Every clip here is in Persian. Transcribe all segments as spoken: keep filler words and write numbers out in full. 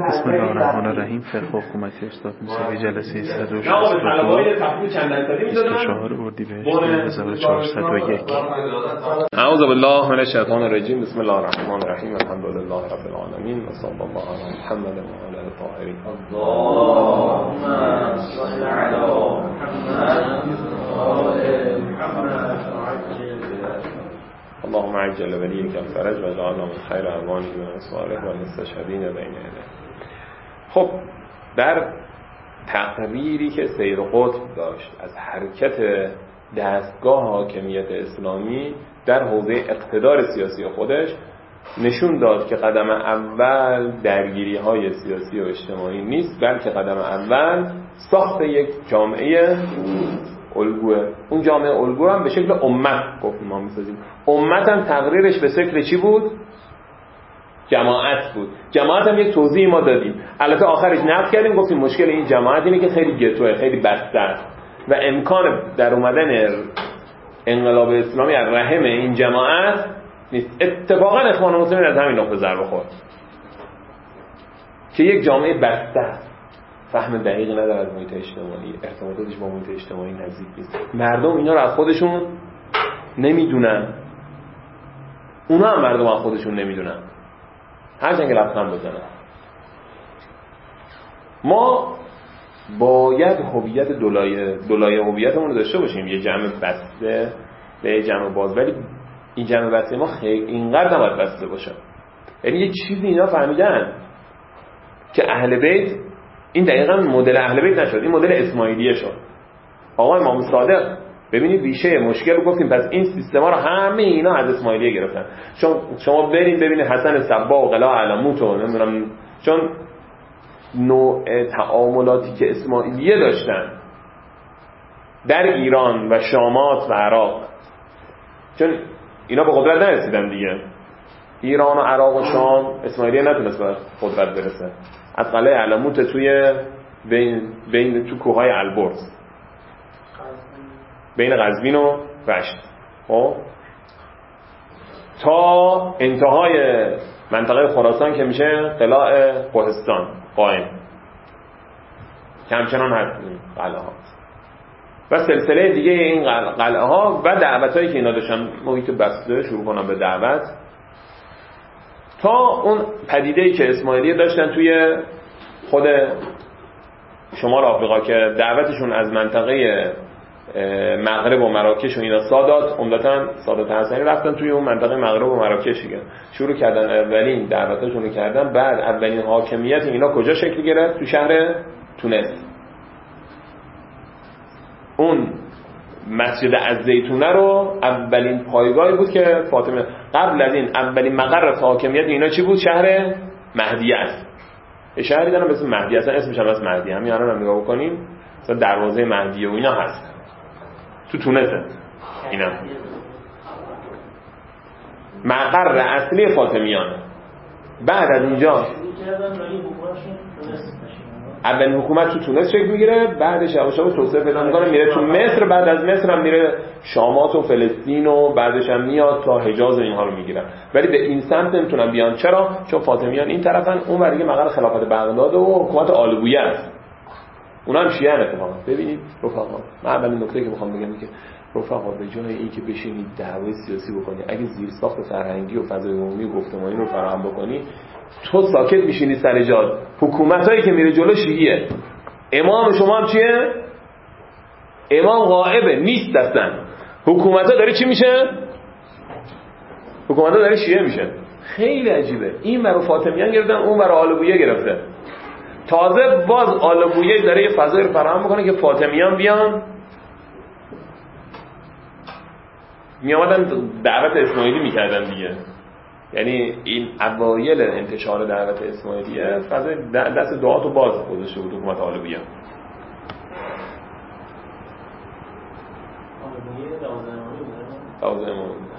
بسم الله الرحمن الرحیم. فقه حکومتی استاد موسوی جلسه صد و شصت و چهار اردیبهشت هزار و چهارصد و یک. اعوذ بالله من الشیطان الرجیم. بسم الله الرحمن الرحیم. الحمد لله رب العالمین و صلی الله علی محمد و آله الطاهرین. اللهم صل علی محمد اللهم عجل ولیک الفرج و جعلنا من خیر اعوانه و انصاره و المستشهدین بین یدیه. خب در تقریری که سید قطب داشت از حرکت دستگاه حاکمیت اسلامی در حوزه اقتدار سیاسی خودش، نشون داد که قدم اول درگیری های سیاسی و اجتماعی نیست، بلکه قدم اول ساخت یک جامعه الگوه. اون جامعه الگو هم به شکل امت گفتیم ما میسازیم. امت هم تقریرش به شکل چی بود؟ جماعت بود. جماعت هم یک توضیح ما دادیم، البته آخرش نقد کردیم، گفتیم مشکل این جماعت اینه که خیلی گتوه، خیلی بسته است و امکان در اومدن انقلاب اسلامی از رحم این جماعت نیست. اتفاقا اخوان المسلمین از همین نقطه ضربه خورد که یک جامعه بسته است، فهم دقیقی نداره از محیط اجتماعی، ارتباطاتش با محیط اجتماعی نزدیک نیست، مردم اینا رو از خودشون نمیدونن، اونا هم مردم از خودشون نمیدونن، هرچند که لبخند بزنن. ما باید هویت دولایه دولایه هویتمون رو داشته باشیم، یه جمع بسته به یه جمع باز، ولی این جمع بسته ما خیلی اینقدر نباید بسته باشه. یعنی یه چیزی اینا فهمیدن که اهل بیت، این دقیقاً مدل اهل بیت نشد، این مدل اسماعیلیه شد. آقا امام صادق ببینید ریشه مشکل رو گفتیم، پس این سیستما رو همه اینا از اسماعیلیه گرفتن. چون شما برید ببینید حسن صبا و قلاع علموت و نمیدونم، چون نوع تعاملاتی که اسماعیلیه داشتن در ایران و شامات و عراق، چون اینا به قدرت نرسیدن دیگه، ایران و عراق و شام اسماعیلیه نتونست به قدرت برسه. از قلعه علموت توی بین, بین تو کوههای البرز بین قزوین و رشت، خب تا انتهای منطقه خراسان که میشه قلاع کوهستان قائم، که همچنان هست این قلعه ها و سلسله دیگه این قلعه ها و دعوت هایی که اینا داشتن محیط بسته شروع کنن به دعوت، تا اون پدیده‌ای که اسماعیلیه داشتن توی خود شمال آفریقا که دعوتشون از منطقه مغرب و مراکش و اینا، سادات عمدتاً سادات حسنی رفتن توی اون منطقه مغرب و مراکش دیگه شروع کردن اولین دعوتاشون رو کردن. بعد اولین حاکمیت اینا کجا شکل گرفت؟ تو شهر تونس. اون مسجد الزیتونه رو اولین پایگاهی بود که فاطمه، قبل از این اولین مقر حاکمیت اینا چی بود؟ شهر مهدیه است. شهری دارن به اسم مهدیه، اصلا اسمش هم از مهدیه، همین الان هم نگاه بکنیم مثلا دروازه مهدیه و اینا هست تو تونسه. اینا مقر اصلی فاطمیان. بعد از اینجا اولین حکومت تو تونس شکل میگیره، بعدش یواش یواش توسعه پیدا میکنه، میره تو مصر، بعد از مصر هم میره شامات و فلسطین و بعدش هم میاد تا حجاز و اینها رو میگیرن، ولی به این سمت نمیتونن بیان. چرا؟ چون فاطمیان این طرفن، اون ور دیگه مقر خلافت بغداد و حکومت آل بویه است، اونا هم شیعه ان. اتفاقا ببینید رفقا، من اولین نکته که میخوام بگم اینه که رفقا به جای اینکه بشینید دعوای سیاسی بکنید، اگه زیرساخت فرهنگی و فضای عمومی و گفتمانی رو فراهم بکنی، تو ساکت میشینی سر جات. حکومتایی که میره جلو شیعیه، امام شما هم چیه؟ امام غائبه، نیست اصلا. حکومتا داره چی میشه؟ حکومتا داره شیعه میشه. خیلی عجیبه. این برای فاطمیان گرفتن، اون برای آل بویه گرفته. تازه باز آل بویه داره یه فضایی رو فراهم میکنه که فاطمیان بیان میامدن دعوت اسماعیلی میکردن دیگه. یعنی این اوایل انتشار دعوت اسماعیلیه فضای دست دعاتو باز گذاشته بود حکومت آل بویه. دوازده امامی بود.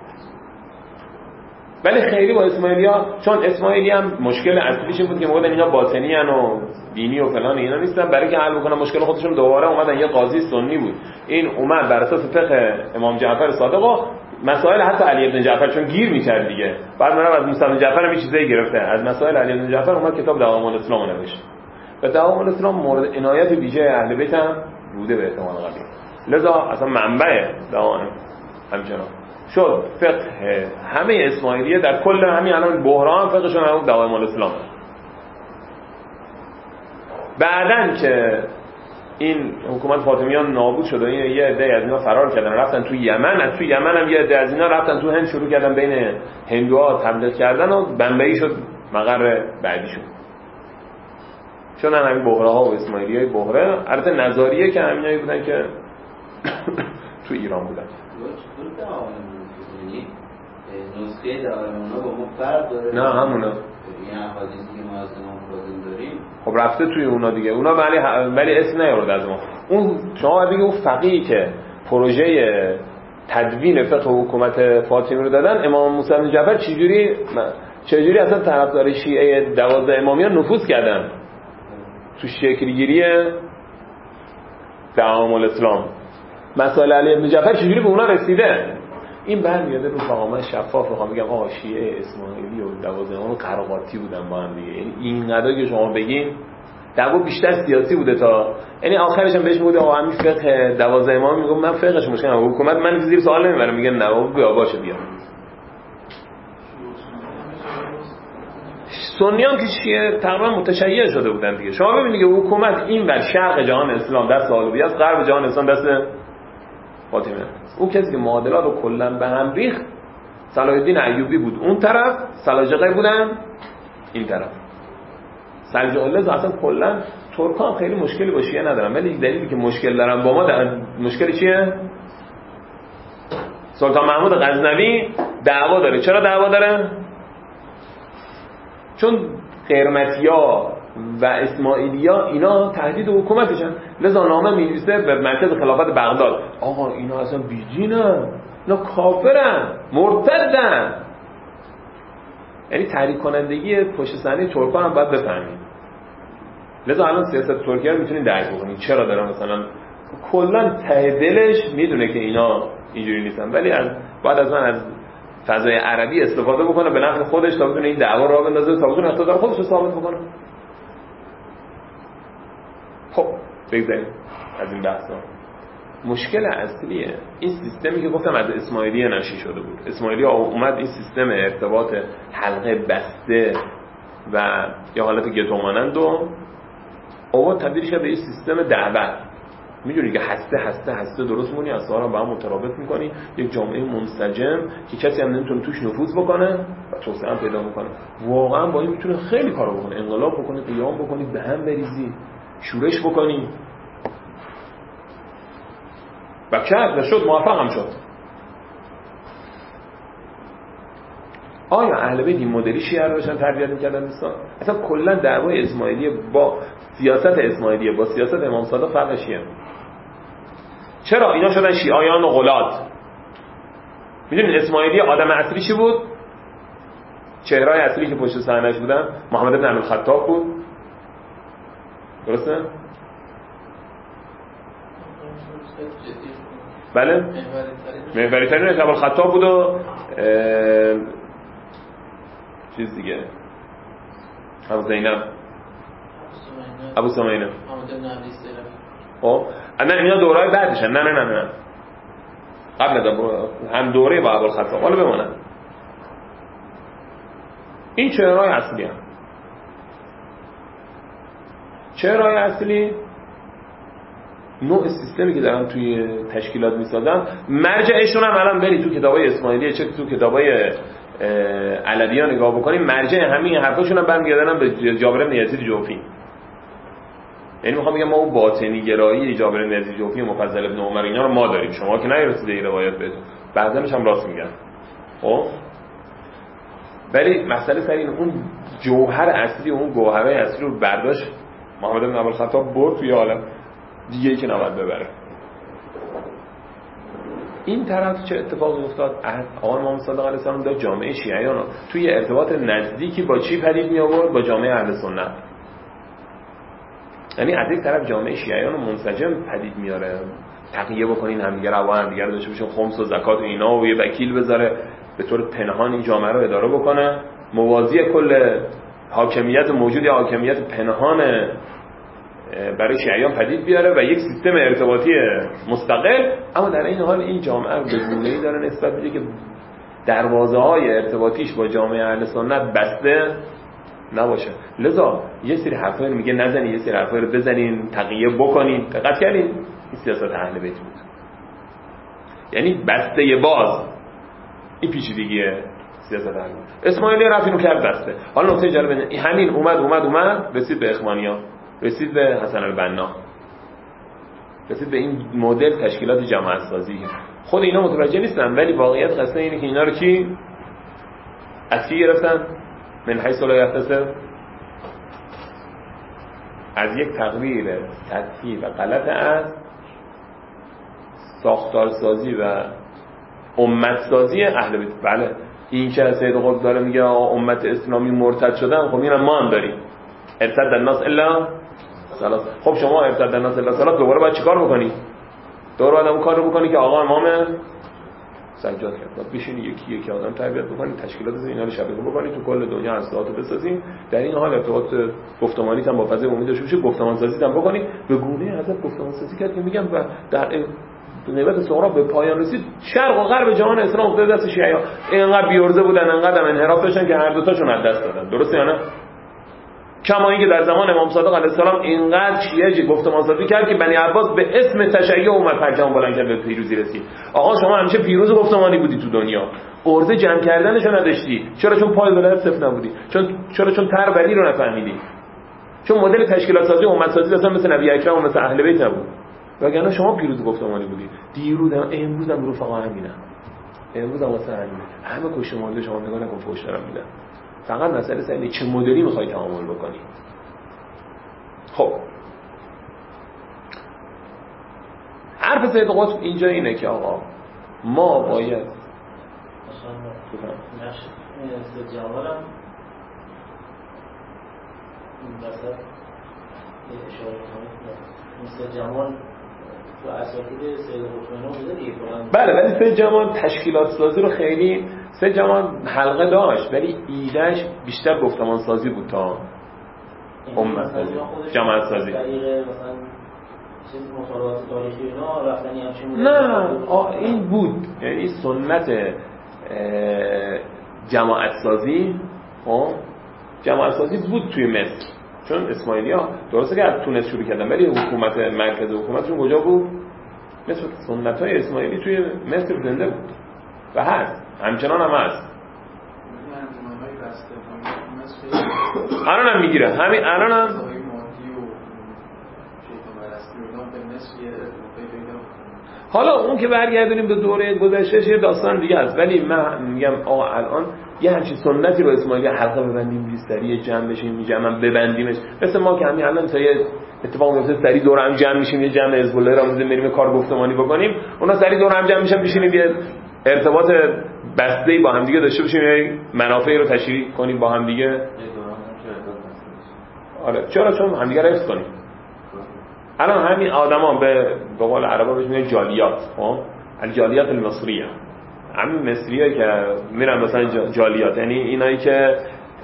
ولی خیلی با اسماعیلیا، چون اسماعیلی هم مشکل اصلیش این بود که موقع اینا باطنی ان و دینی و فلان اینا نیستن، برای که حل بکنن مشکل خودشون دوباره اومدن یه قاضی سنی بود، این اومد بر اساس فقه امام جعفر صادق مسائل حتی علی بن جعفر چون گیر می‌کرد دیگه، بعد منم از موسی بن جعفر هم چیزایی گرفته، از مسائل علی بن جعفر اومد کتاب دوام الاسلام نوشت. و دوام الاسلام مورد عنایت ویژه اهل بیت هم بوده به احتمال قوی، لذا اصلا منبع دوام همچنان شد فقه همه اسماعیلیه در کل همین الان بحران فقهشون هم دوام الاسلام. بعدن که این حکومت فاطمیان نابود شد و این یه عده از اینا فرار کردن رفتن تو یمن، از تو یمن هم یه عده از اینا رفتن تو هند شروع کردن بین هندوها تبلیغ کردن و بمبئی شد مقر بعدیشون. شدن همین بحره ها و اسماعیلیای بحره، البته نظریه که همینایی بودن که تو ایران بودن. نسخه دارمونا با ما فرق داره؟ نه همونا. این احادیثی که ما از امام کاظم داریم خب رفته توی اونا دیگه، اونا ولی ولی اسم نیارد از ما. اون شما دیگه اون فقیهی که پروژه تدوین فقه و حکومت فاطمی رو دادن، امام موسی بن جعفر چجوری چجوری اصلا طرفدار شیعه دوازده امامیان نفوذ کردن تو شکلگیری دوام الاسلام. مسائل علی بن جعفر چجوری به اونا رسیده؟ این برمیاده رو فقامه شفاف. بخوام بگم آقا شیعه اسماعیلی و دوازده امام قراقاتی بودن با هم دیگه، یعنی اینقدر که شما بگین دعوا بیشتر سیاسی بوده تا، یعنی آخرش هم بهش میگه آقا همین فقه دوازده امام، میگم من فقهش مشکل ندارم، حکومت من زیر سوال نمیبرم، میگه نه بیا باشه بیا. سنیان که شیعه تقریبا متشیع شده بودن دیگه. شما ببینید که حکومت این ور شرق جهان اسلام دست آلویه است، غرب جهان اسلام دست فاطمی. اون کسی که معادلات رو کلا به هم ریخت صلاح الدین ایوبی بود اون طرف، سلاجقه بودن این طرف. سلجوقیان اصلا کلا ترکان خیلی مشکلی با شیعه ندارن، ولی دلیلی که مشکل دارن با ما در مشکل چیه؟ سلطان محمود غزنوی دعوا داره. چرا دعوا داره؟ چون قرمطی‌ها و اسماعیلیا اینا تهدید حکومتشن، لذا نامه می‌نویسه به مرکز خلافت بغداد آقا اینا اصلا بی‌دینن، اینا کافرن، مرتدن. یعنی تحریک کنندگی پشت صحنه ترکان هم باید بفهمید. لذا الان سیاست ترکیه رو میتونید درک بکنید چرا دارن مثلا کلا ته دلش میدونه که اینا اینجوری نیستن، ولی از بعد از من از فضای عربی استفاده بکنه به نفع خودش تا بتونه این دعوا رو بندازه، تا بتونه اقتدار خودش رو ثابت بکنه. خب بگذاریم از این بحثا. مشکل اصلیه این سیستمی که گفتم از اسماعیلی نشی شده بود. اسماعیلی اومد این سیستم ارتباط حلقه بسته و یا حالت گتو مانند و اومد تبدیل شد به این سیستم دعوت. میدونی که هسته هسته هسته درست مونی از سارا با هم مترابط میکنی، یک جامعه منسجم که کسی هم نمیتونه توش نفوذ بکنه و توسعه هم پیدا بکنه. واقعا با این میتونه خیلی کارو بکنه، انقلاب بکنه، قیام بکنی، به هم بریزی، شورش بکنی. و کرد و شد، موفق هم شد. آیا اهل بیت این مدلی شیعه رو داشتن تربیت می‌کردن دوستان؟ اصلا کلا دعوای اسماعیلیه با سیاست اسماعیلیه با سیاست امام صادق فرقش چیه؟ چرا اینا شدن شیعیان و غلات؟ میدونید اسماعیلی آدم اصلی چی بود؟ چهره‌های اصلی که پشت صحنه‌اش بودن محمد بن عبد الخطاب بود. درسته؟ بله؟ محوری ترین عبد الخطاب بود و چیز دیگه ابو زینب ابو سمینه خب نه اینا دوره‌های بعدشن. نه نه نه نه قبل از هم دوره با ابو الخطاب. حالا بمونن این چهره‌های اصلی هم. چهره‌های اصلی نوع سیستمی که دارن توی تشکیلات میسازن، مرجعشون هم الان برید تو کتابای اسماعیلیه چه تو کتابای علویان نگاه بکنید، مرجع همین حرفاشون هم برمیگردن به جابر بن یزید جوفی. یعنی میخوام بگم ما اون باطنی گرایی جابر بن یزید جوفی و مفضل ابن عمر اینا رو ما داریم، شما که نرسیده این روایت بهتون، بعضنش هم راست میگن. خب ولی مسئله سر این اون جوهر اصلی، اون گوهره اصلی رو برداشت محمد بن عبد الخطاب برد توی عالم دیگه ای که نباید ببره. این طرف چه اتفاقی افتاد؟ آقا امام صادق علیه السلام داد جامعه شیعیان توی ارتباط نزدیکی با چی پدید می آورد؟ با جامعه اهل سنت. یعنی از یک طرف جامعه شیعیان منسجم پدید میاره تقیه بکنین، همدیگه رو با همدیگه داشته باشین، خمس و زکات و اینا، و یه وکیل بذاره به طور پنهان این جامعه رو اداره بکنه، موازی کل حاکمیت موجود یا حاکمیت پنهان برای شیعیان پدید بیاره و یک سیستم ارتباطی مستقل، اما در این حال این جامعه رو به گونه‌ای داره نسبت میده که دروازه‌های ارتباطیش با جامعه اهل سنت بسته نباشه. لذا یه سری حرفا رو میگه نزنید، یه سری حرفا رو بزنین، تقیه بکنین. دقت کردین؟ این سیاست اهل بیت بود. یعنی بسته باز، این پیچیدگیه سیاست اهل بیت. اسماعیلی رفت اینو کرد بسته. حالا نکته جالب همین اومد اومد اومد رسید به اخوانیا، رسید به حسن البنا، رسید به این مدل تشکیلات جماعت سازی. خود اینا متوجه نیستن، ولی واقعیت قصه اینه که اینا رو کی از کی گرفتن؟ من حیث لا یحتسب، از یک تقریر سطحی و غلط از ساختار سازی و امت سازی اهل بیت. بله این که سید قطب داره میگه امت اسلامی مرتد شدن، خب اینم ما هم داریم، ارتد الناس الا ثلاث. خب شما ارتد الناس الا ثلاث دوباره باید چیکار بکنی؟ دوباره باید اون کار رو بکنی که آقا امام سجاد کرد. باید بشینی یکی یکی آدم تربیت بکنی، تشکیلات اینا رو شبیه بکنی، تو کل دنیا اصلاحات رو بسازیم. در این حال ارتباط گفتمانی هم با فضای عمومی داشته باشی، گفتمان سازی هم بکنی. به گونه حضرت گفتمان سازی کرد که میگم و در نوبت صغرا به پایان رسید. شرق و غرب جهان اسلام افتاد دست شیعه. اینقدر بیورزه بودن، انقدر انحراف داشتن که هر دو تاشون از دست دادن. درسته یا نه؟ کما اینکه در زمان امام صادق علیه السلام اینقدر شیعه گفتمان سازی کرد که بنی عباس به اسم تشیع اومد پرچم بلند کرد به پیروزی رسید. آقا شما همیشه پیروز گفتمانی بودی تو دنیا، ارزه جمع کردنشو نداشتی. چرا؟ چون پای ولایت صفر نبودی. چون چرا؟ چون تر ولی رو نفهمیدی. چون مدل تشکیلات سازی و امت سازی اصلا مثل نبی اکرم و مثل اهل بیت نبود. وگرنه شما پیروز گفتمانی بودی. دیروز هم امروز هم رفقا همینه. امروز هم واسه همینه. همه کشته مرده شما نگاه نکن فوش دارم میدن. فقط مسئله سینه چه مدلی میخوای تعامل بکنی. خب حرف سید قطب اینجا اینه که آقا ما باید نقش سید جمال هم مثلا اشاره کنید سید جمال تو اساتید سید قطب بوده دیگه. بله ولی سید جمال تشکیلات سازی رو خیلی، سید جمال حلقه داشت ولی ایدهش بیشتر گفتمان سازی بود تا امت سازی، جماعت سازی. مطالعات تاریخی اینا رفتنی همچین نه این بود، یعنی سنت جماعت سازی. خب جماعت سازی بود توی مصر، چون اسماعیلی ها درسته که از تونس شروع کردن ولی حکومت مرکز حکومتشون کجا بود؟ مثل سنت های اسماعیلی توی مصر زنده بود و هست، همچنان هم هست. الان هم میگیره، همین الان هم حالا اون که برگردونیم به دوره گذشته یه داستان دیگه است، ولی من میگم آقا الان یه همچین سنتی رو اسماعیلی حلقه ببندیم روی سری جمع بشیم، جمع ببندیمش، مثل ما که همین الان تا یه اتفاق میفته سری دور هم جمع میشیم، یه جمع حزب الله را میذاریم بریم کار گفتمانی بکنیم، اونا سری دور هم جمع میشن بشینیم یه ارتباط بسته‌ای با هم دیگه داشته باشیم، یه منافعی رو تشریح کنیم با هم دیگه. آره چرا؟ چون هم دیگه رو حفظ کنیم. الان همین آدما به به قول عربا بهش میگن جالیات، خب الجالیات المصریه، همین مصریه که میرن مثلا جالیات، یعنی اینایی که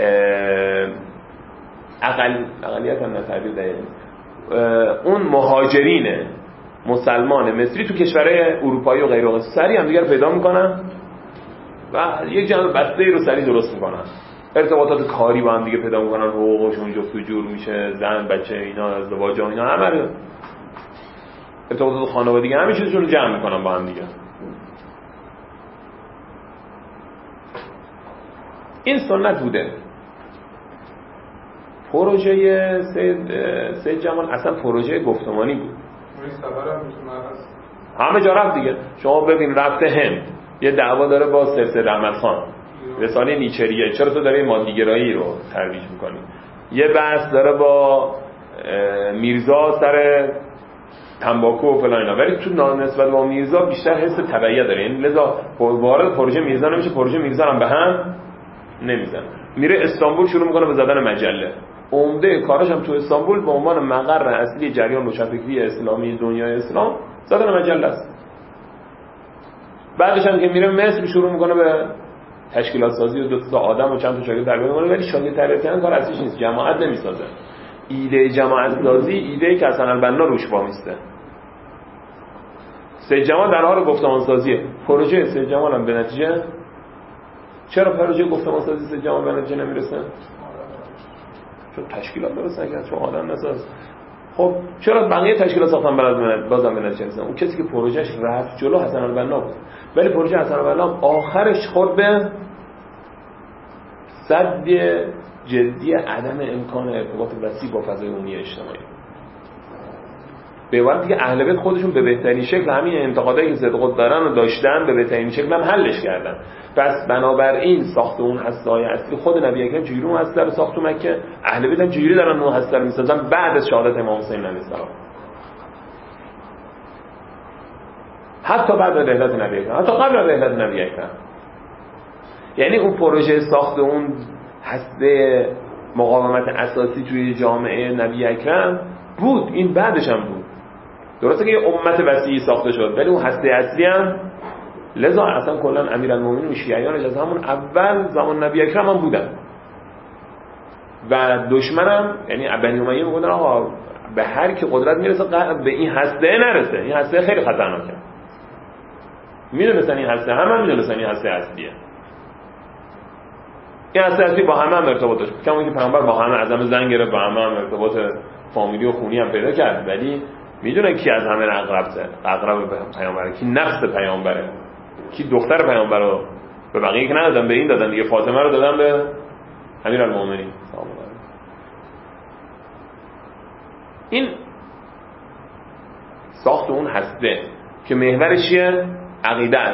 اقل اقلیت هم تعبیر دقیق اون مهاجرین مسلمان مصری تو کشورهای اروپایی و غیره سری هم دیگه رو پیدا میکنن و یک جمع بسته‌ای رو سری درست میکنن، ارتباطات کاری با هم دیگه پیدا میکنن، حقوقشون جفت و جور میشه، زن بچه اینا ازدواج اینا همه ارتباطات خانوادگی همه چیزشون رو جمع میکنن با هم دیگه. این سنت بوده. پروژه سید سید جمال اصلا پروژه گفتمانی بود. همه جا رفت دیگه. شما ببین رفته هند یه دعوا داره با سرسید احمد خان، رساله نیچریه، چرا تو داره مادیگرایی رو ترویج میکنی؟ یه بحث داره با میرزا سر تنباکو و فلان اینا، ولی تو نسبت با میرزا بیشتر حس تبعیت داره، یعنی لذا وارد پروژه میرزا نمیشه، پروژه میرزا هم به هم نمیزنه. میره استانبول شروع میکنه به زدن مجله، عمده کارش هم تو استانبول به عنوان مقر اصلی جریان روشنفکری اسلامی دنیای اسلام زادن مجله است. بعدش هم که میره مصر شروع میکنه به تشکیلات سازی و دو تا آدم و چند تا شاگرد تربیت میکنه، ولی شاگرد تربیت کردن کار اصلیش نیست، جماعت نمیسازه. ایده جماعت سازی ایده که حسن البنا روش وامیسته. سید جمال در حال گفتمان سازیه. پروژه سید جمال هم به نتیجه، چرا پروژه گفتمان سازی سید جمال به نتیجه نمیرسه؟ چون تشکیلات درست نکرد، چون آدم نساز. خب چرا بقیه تشکیلات ساختن برای بازم به نتیجه نرسیدن؟ اون کسی که پروژهش رفت جلو حسن البنا بود، ولی پروژه حسن البنا آخرش خورد به سد جدی عدم امکان ارتباط وسیع با فضای عمومی اجتماعی. به وقتی که اهل بیت خودشون به بهترین شکل همین انتقادایی که سید قطب دارن و داشتن به بهترین شکل هم حلش کردن. پس بنابراین ساخت اون هسته‌های اصلی خود نبی اکرم چجوری اون هسته رو ساخت تو مکه، اهل بیت هم چجوری دارن اون هسته رو میسازن بعد از شهادت امام حسین علیه السلام، حتی بعد از رحلت نبی اکرم، حتی قبل از رحلت نبی اکرم. یعنی اون پروژه ساخت اون هسته مقاومت اساسی توی جامعه نبی اکرم بود، این بعدش هم بود. درسته که یه امت وسیعی ساخته شد، ولی اون هسته اصلی هم لذا اصلا کلا امیرالمومنین و شیعیانش از همون اول زمان نبی اکرم هم بودن و دشمنم یعنی بنی امیه میگفتن آقا به هر کی قدرت میرسه به این هسته نرسه، این هسته خیلی خطرناکه. میدونستن این هسته، همه هم میدونستن این هسته اصلیه. این هسته اصلی با همه هم ارتباط داشت، کما که پیامبر با همه از همه زن گرفت، با همه هم ارتباط فامیلی و خونی هم پیدا کرد، ولی میدونن کی از همه اقرب‌تره، اقرب به پیامبره، کی نفس پیامبره، کی دختر پیامبرو به بقیه که ندادن، به این دادن دیگه، فاطمه رو دادن به امیرالمومنین. این ساخت اون هسته که محورش چیه؟ عقیده.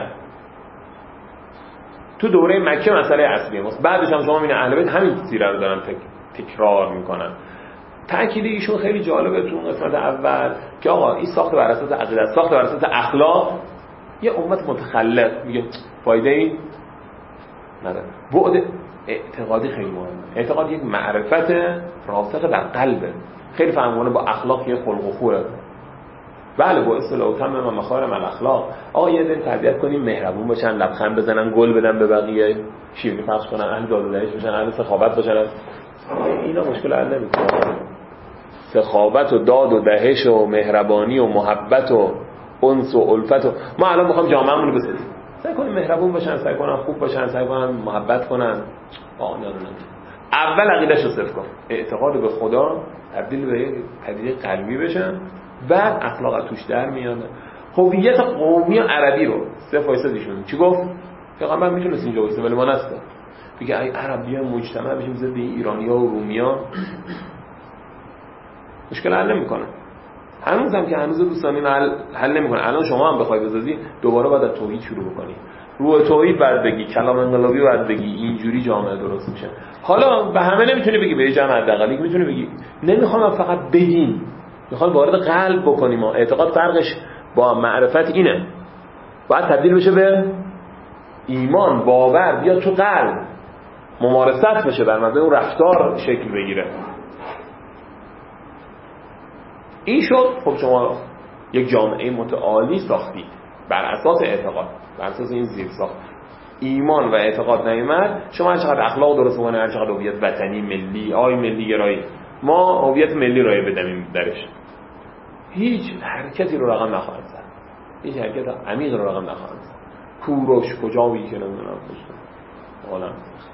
تو دوره مکه مسئله اصلیه ماست. بعدش هم شما میبینید اهل بیت همین سیره رو دارن تک... تکرار میکنن. تأکید ایشون خیلی جالبه تو قسمت اول که آقا این ساخت بر اساس عقیده، ساخت بر اساس اخلاق، یه امت متخلف میگه فایده ای نداره. بعد اعتقادی خیلی مهمه. اعتقاد یک معرفت راسخ در قلبه، خیلی فهمونه با اخلاق یه خلق و خوره. بله با اصطلاح تمام و مخارم الاخلاق، آقا یه دل تربیت کنیم مهربون باشن، لبخند بزنن، گل بدن به بقیه، شیرینی پخش کنن، اهل داد و دهش باشن، اهل سخاوت باشن، اینا مشکل حل نمیکنه. سخاوت و داد و دهش و مهربانی و محبت و انس و الفت و ما الان میخوام جامعه‌مون رو بسازیم، سعی کنیم مهربون باشن، سعی کنن خوب باشن، سعی کنن محبت کنن. آقا نه نه اول عقیده‌شو رو صرف کن، اعتقاد به خدا تبدیل به یک پدیده قلبی بشن، بعد اخلاق توش در میاد. هویت قومی و عربی رو صرف وایسادیشون چی گفت؟ پیغمبر میتونست اینجا وایسه ولی ما نسته بگه ای عربی‌ها مجتمع بشیم ضد ایرانی‌ها و رومی‌ها، مشکل حل نمی‌کنه. هنوز هم که هنوز دوستانی حل حل نمی‌کنه. الان شما هم بخوای بسازی دوباره باید از توحید شروع بکنی، رو توحید بعد بگی، کلام انقلابی بعد بگی، اینجوری جامعه درست میشه. حالا به همه نمیتونی بگی، به جمع حداقل میتونی بگی نمیخوام فقط بگیم، میخوام وارد قلب بکنیم. ما اعتقاد فرقش با معرفت اینه، باید تبدیل بشه به ایمان، باور بیاد تو قلب، ممارست بشه، بر مبنای اون رفتار شکل بگیره. این شد. خب شما یک جامعه متعالی ساختید بر اساس اعتقاد، بر اساس این زیر ساخت ایمان و اعتقاد نیامد، شما هر چقدر اخلاق درست بکنید، هر چقدر هویت وطنی ملی آی ملی گرایی، ما هویت ملی رای بدیم درش، هیچ حرکتی رو رقم نخواهد زد، هیچ حرکت عمیق رو رقم نخواهد زد. کوروش کجاوی که نمیدونم حالا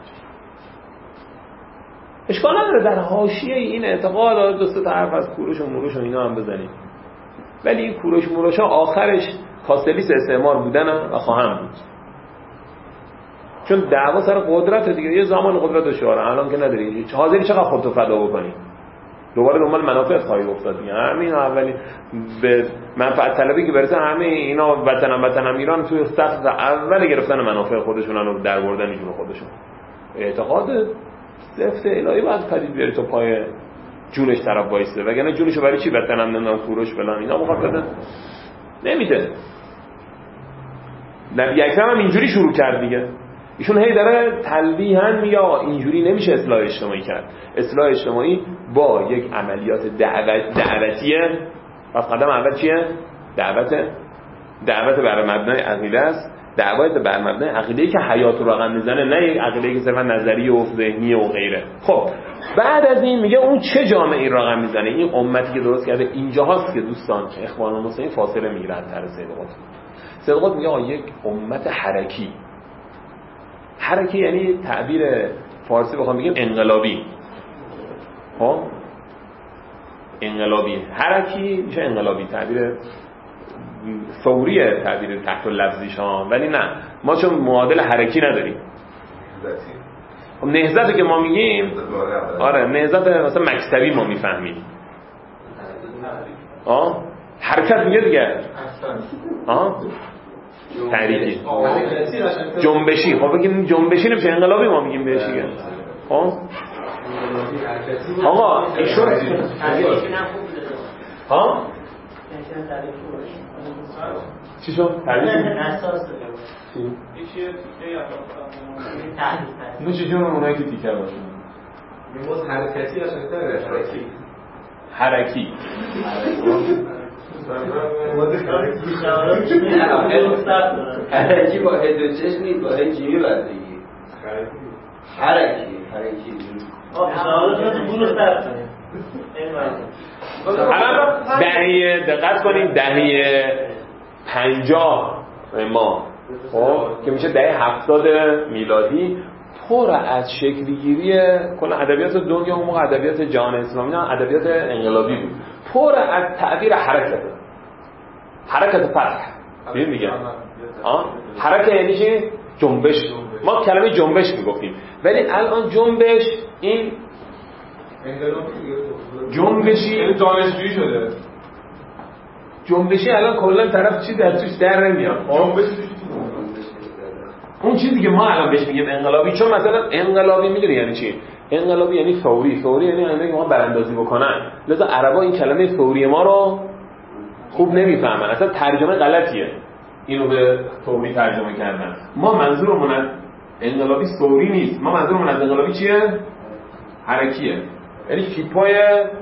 اشکال نداره در حاشیه این اعتقاد دو سه تا حرف از کوروش و موروش و اینا هم بزنیم، ولی این کوروش موروش ها آخرش کاستلیس استعمار بودن و خواهم بود، چون دعوا سر قدرت دیگه. یه زمان قدرت داشاره، الان که نداری، حاضری چقدر خودتو فدا بکنی، دوباره دنبال منافعت خواهی افتاد دیگه. همین اولی به منفعت طلبی که برسه، همه اینا وطنم وطنم ایران توی صف اول گرفتن منافع خودشونن و دربردن جون خودشون. اعتقاد سفت الهی باید پدید بیاری تو پای جونش طرف وایسه، وگرنه جونشو برای چی وطنم نمیدونم کوروش فلان اینا مخاط بده نمیده. نبی اکرم هم اینجوری شروع کرد دیگه. ایشون هی داره تلویحاً میگه اینجوری نمیشه اصلاح اجتماعی کرد. اصلاح اجتماعی با یک عملیات دعوت دعوتیه. پس قدم اول چیه؟ دعوت دعوت بر مبنای عقیده است، دعوت بر مبنای عقیده‌ای که حیات رو رقم میزنه، نه یک عقیده‌ای که صرفا نظری و ذهنی و غیره. خب بعد از این میگه اون چه جامعه‌ای رقم میزنه؟ این امتی که درست کرده اینجا هست که دوستان اخوان المسلمین فاصله میگیرن تر سید قطب. سید قطب میگه یک امت حرکی. حرکی یعنی تعبیر فارسی بخوام بگیم انقلابی. ها انقلابی، حرکی میشه انقلابی، تعبیر فوریه تعبیر تحت لفظیش ها، ولی نه ما چون معادل حرکی نداریم. خب نهضتی که ما میگیم آره نهضت مثلا مکتبی ما میفهمیم. آه حرکت میگه دیگه. آه تحریکی جنبشی. خب بگیم جنبشی نمیشه، انقلابی ما میگیم بهش دیگه. ها آقا ایشون ها چی شد؟ اینو چی جون اونایی که تیکر باشن میموز حرکتی یا شکتره؟ حرکی حرکی حرکی با هد و چشم نیست، با هد جیمی باید بگی حرکی حرکی الان دهه دقت کنیم دهه پنجاه ما خب که میشه دهه هفتاد میلادی پر از شکلگیری کلا ادبیات دنیا اون موقع ادبیات جهان اسلامی نه ادبیات انقلابی بود، پر از تعبیر حرکت حرکت فتح ببین میگه آ حرکت یعنی چی؟ جنبش. ما کلمه جنبش میگفتیم ولی الان جنبش این جنبشی یعنی دانشجویی شده. جنبشی الان کلا طرف چیزی از توش در نمیاد. اون چیزی که ما الان بهش میگیم انقلابی، چون مثلا انقلابی میدونی یعنی چی؟ انقلابی یعنی فوری. فوری یعنی اینکه ما براندازی بکنن. لذا عربا این کلمه فوری ما رو خوب نمیفهمن، اصلا ترجمه غلطیه اینو به فوری ترجمه کردن. ما منظورمون از انقلابی فوری نیست، ما منظورمون از انقلابی چیه؟ حرکیه، یعنی کیپای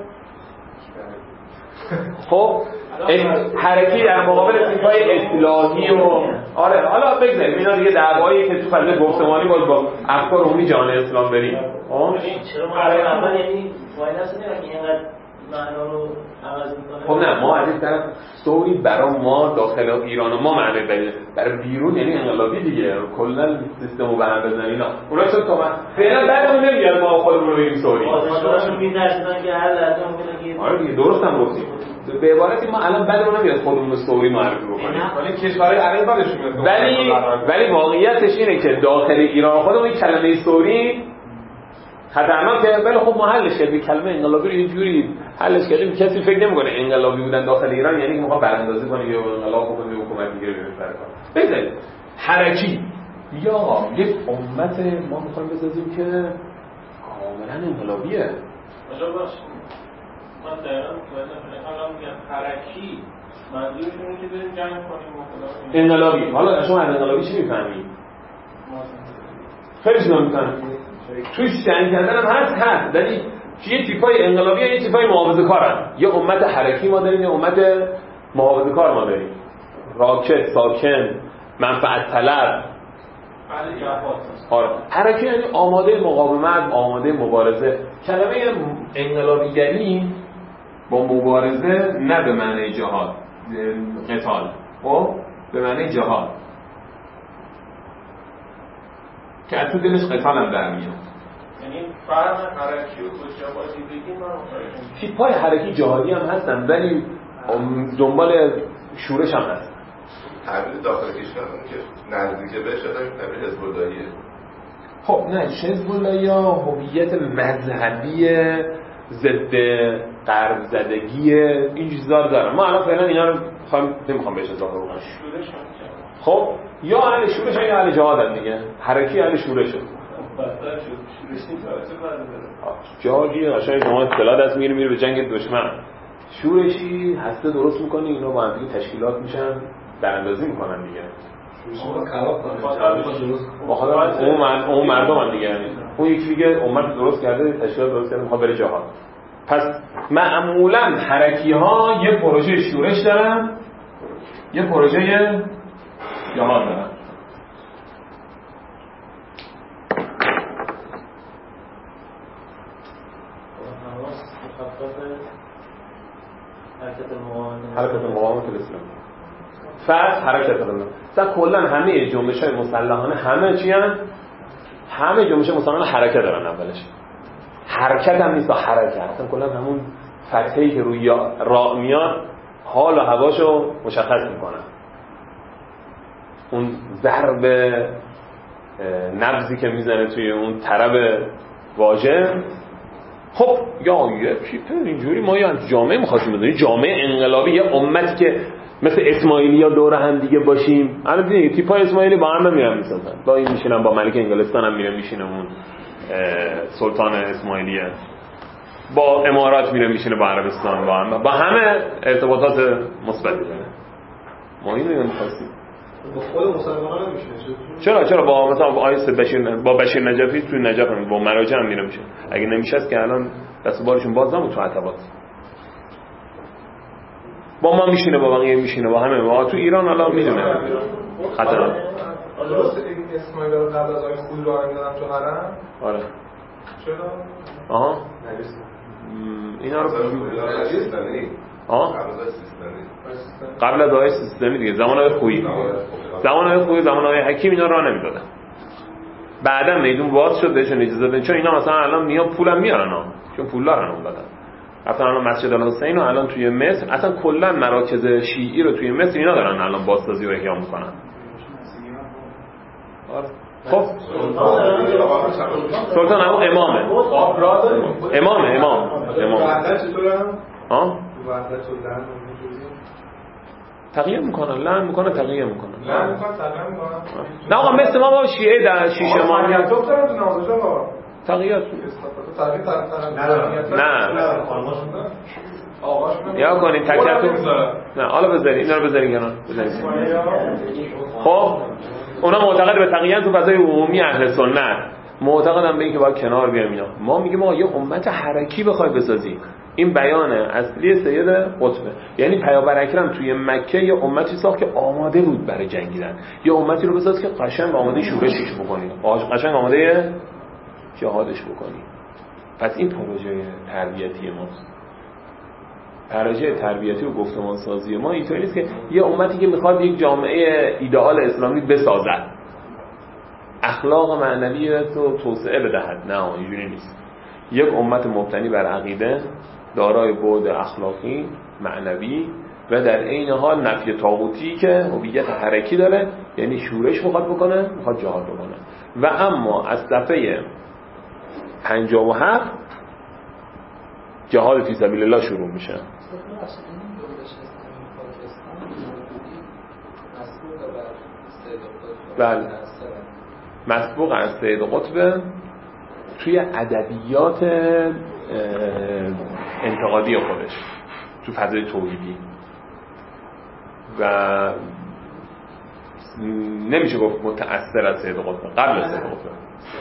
خب حرکی در مقابل کیپای اصلاحی و آره حالا بگذاریم اینا دیگه دعوایی که تو فضای گفتمانی باز با افکار عمومی جهان اسلام بریم. چرا برای اول یعنی وای نسه نمیگه اینقدر معنا رو عوض میکنه؟ خب نه ما از این طرف سوری برای ما داخل ایران و ما معنی بده، برای بیرون یعنی انقلابی دیگه کلا سیستمو برام بزنن اینا. اونا چون تو من فعلا بعدمون نمیاد ما خودمون رو بگیم سوری. آزمایشاشون می‌درسن که هر لحظه ممکنه که آره دیگه درست هم گفتیم. به عبارتی ما الان بعدمون نمیاد خودمون رو سوری معرفی بکنیم. ولی کشورهای عربی بعدش میاد. ولی ولی واقعیتش اینه که داخل ایران خودمون این کلمه سوری خطرناکه. ولی خب ما حلش کردیم، کلمه انقلابی رو یه جوری حلش کردیم کسی فکر نمی‌کنه انقلابی بودن داخل ایران یعنی که می‌خواد براندازی کنه یا انقلاب بکنه یا حکومت دیگه رو بسر کنه. ببینید حرکی یا آقا یک امت ما می‌خوایم بسازیم که کاملا انقلابیه. باشه باشه من دقیقا متوجه حالا میگم حرکی منظورشون اینه که بریم جنگ کنیم مثلا انقلابی. حالا شما از انقلابی چی می‌فهمید؟ خیلی چیزا می‌فهمید. توش جنگ کردن هم هست هست ولی یه تیپای انقلابی یه تیپای محافظه‌کارن. یه امت حرکی ما داریم، یه امت محافظه‌کار ما داریم. راکت، ساکن، منفعت طلب. آره حرکی یعنی آماده مقاومت، آماده مبارزه. کلمه انقلابیگری با مبارزه نه به معنی جهاد قتال، خب به معنی جهاد که از تو دلش قتال هم در میاد. یعنی فرق حرکی و کجابازی بگیم من متوجه تیپای حرکی جهادی هم هستن ولی دنبال شورش هم هستن. تعبیر داخل کشور که نزدیک بهش داریم تعبیر حزب اللهیه. خب نه حزب اللهی ها هویت مذهبی ضد غرب زدگی این چیزا رو دارن. ما الان فعلا اینا رو می‌خوام نمی‌خوام بهش اضافه بکنم. شورش هم خب یا اهل شورش یا اهل جهادن دیگه. حرکی اهل شورشه. بدتر شد شورش نیست چه فرقی داره؟ جهادی قشنگ شما اطلاع دست میگیری میره به جنگ دشمن. شورشی هسته درست می‌کنی اینا با هم دیگه تشکیلات میشن براندازی میکنن دیگه. شما کباب کنید. واقعا اون من اون مردم هم دیگه اون یکی دیگه امت درست کرده تشکیلات درست کرده میخواد بره جهاد. پس معمولا حرکی ها یه پروژه شورش دارن یه پروژه جهاد دارن. حرکت مقاومت الاسلام فرض حرکت الاسلام مثلا کلا همه جنبش‌های مسلحانه همه چی ان همه جنبش مسلحانه حرکت دارن. اولش حرکت هم نیست، حرکت اصلا کلا همون فتحه‌ای که روی را میاد حال و هواشو مشخص میکنه. اون ضرب نبضی که میزنه توی اون طرب واژه. خب یا یه چیپ اینجوری ما یا جامعه می‌خواستیم بزنیم، جامعه انقلابی، یه امتی که مثل اسماعیلی‌ها دور هم دیگه باشیم. الان دیدید تیپای اسماعیلی با هم میرن میسازن، با این میشینن، با ملک انگلستان هم میره میشینه، اون سلطان اسماعیلیه، با امارات میره میشینه، با عربستان، با هم با همه ارتباطات مثبت داره. ما اینو نمی‌خواستیم. با خود مسلمانان نمیشه. چرا چرا با مثلا با آیس بشیر با بشیر نجفی توی نجف هم با مراجع هم میره میشه. اگه نمیشه است که الان دست بالشون باز نمون تو عتبات. با ما میشینه، با بقیه میشینه، با همه. ما تو ایران الان میدونه خطر. درست این اسماعیل رو قبل از آقای خوی رو اندادن تو حرم. آره. چرا؟ آها. نجس. اینا رو نجس آها. قبل از آقای سیستمی دیگه، زمان آقای خویی. زمان آقای خویی، زمان آقای حکیم اینا راه نمیدادن. بعدا میدون باز شد بهشون اجازه دادن، چون اینا مثلا الان میان پولم میارن ها، چون پول دارن اون دادن. مثلا الان مسجد الحسین رو الان توی مصر، اصلا کلا مراکز شیعی رو توی مصر اینا دارن الان بازسازی و احیا میکنن. آره. خب سلطان هم امامه. امامه امام. امام. وحدت چطوره؟ ها؟ وحدت و لعن تغییر میکنن، لعن میکنن، تغییر میکنن. لعن میکنن، تغییر میکنن. نه آقا مثل ما با شیعه در شیشه ما تغییر تو دارن تو نمازشون بابا. تغییر تغییر تغییر نه. یا کنین تکیتو. نه حالا بذارین اینا رو بذارین کنار. بذارین. خب اونا معتقد به تغییر تو فضای عمومی اهل سنت، معتقدن به اینکه باید کنار بیام اینا. ما میگیم آقا یه امت حرکی بخوای بسازی. این بیان اصلی سید قطبه. یعنی پیامبر اکرم توی مکه یه امتی ساخت که آماده بود برای جنگیدن. یه امتی رو بساز که قشنگ آماده شورشش بکنی، قشنگ آماده جهادش بکنی. پس این پروژه تربیتی ماست. پروژه تربیتی و گفتمان سازی ما اینطوری نیست که یه امتی که میخواد یک جامعه ایدئال اسلامی بسازد، اخلاق معنوی رو توسعه بدهد. نه اینجوری نیست. یک امت مبتنی بر عقیده، دارای بعد اخلاقی، معنوی و در عین حال نفی طاغوتی که هویت حرکی داره، یعنی شورش میخواد بکنه، میخواد جهاد بکنه. و اما از صفحه پنجاه و هفت جهاد فی سبیل الله شروع میشه. بله مسبوق از سید قطب توی ادبیات انتقادی خودش تو فضای توحیدی و نمیشه گفت متأثر از سید قطب. قبل از سید قطب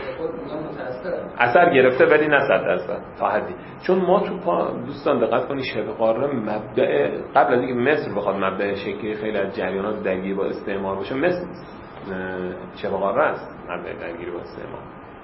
اثر گرفته ولی نه صد درصد تا حدی. چون ما تو پا دوستان دقت کنید شبه قاره مبدأ قبل از اینکه مصر بخواد مبدأ شکلی خیلی از جریانات درگیری با استعمار باشه، مصر شبه قاره است مبدأ درگیری با استعمار،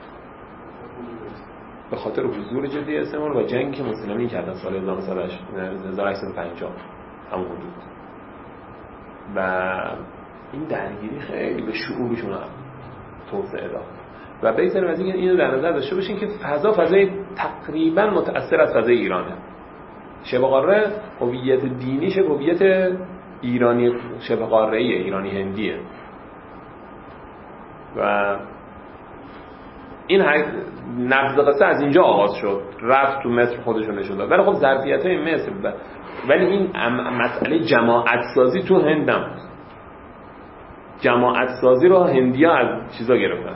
به خاطر حضور جدی استعمار و جنگی که مسلمین کردن سال هزار و هشتصد و پنجاه همون حدود. و این درگیری خیلی به شعورشون هم توسعه داد. و بگذاریم از اینکه اینو در نظر داشته باشین که فضا فضای تقریبا متأثر از فضای ایرانه. شبه قاره هویت دینیش هویت ایرانی شبه قاره‌ایه، ایرانی هندیه. و این نبض قصه از اینجا آغاز شد، رفت تو مصر خودشون نشون داد. ولی خب ظرفیت‌های مصر ب... ولی این مسئله جماعت سازی تو هند نبود. جماعت سازی رو هندی‌ها از چیزا گرفتن.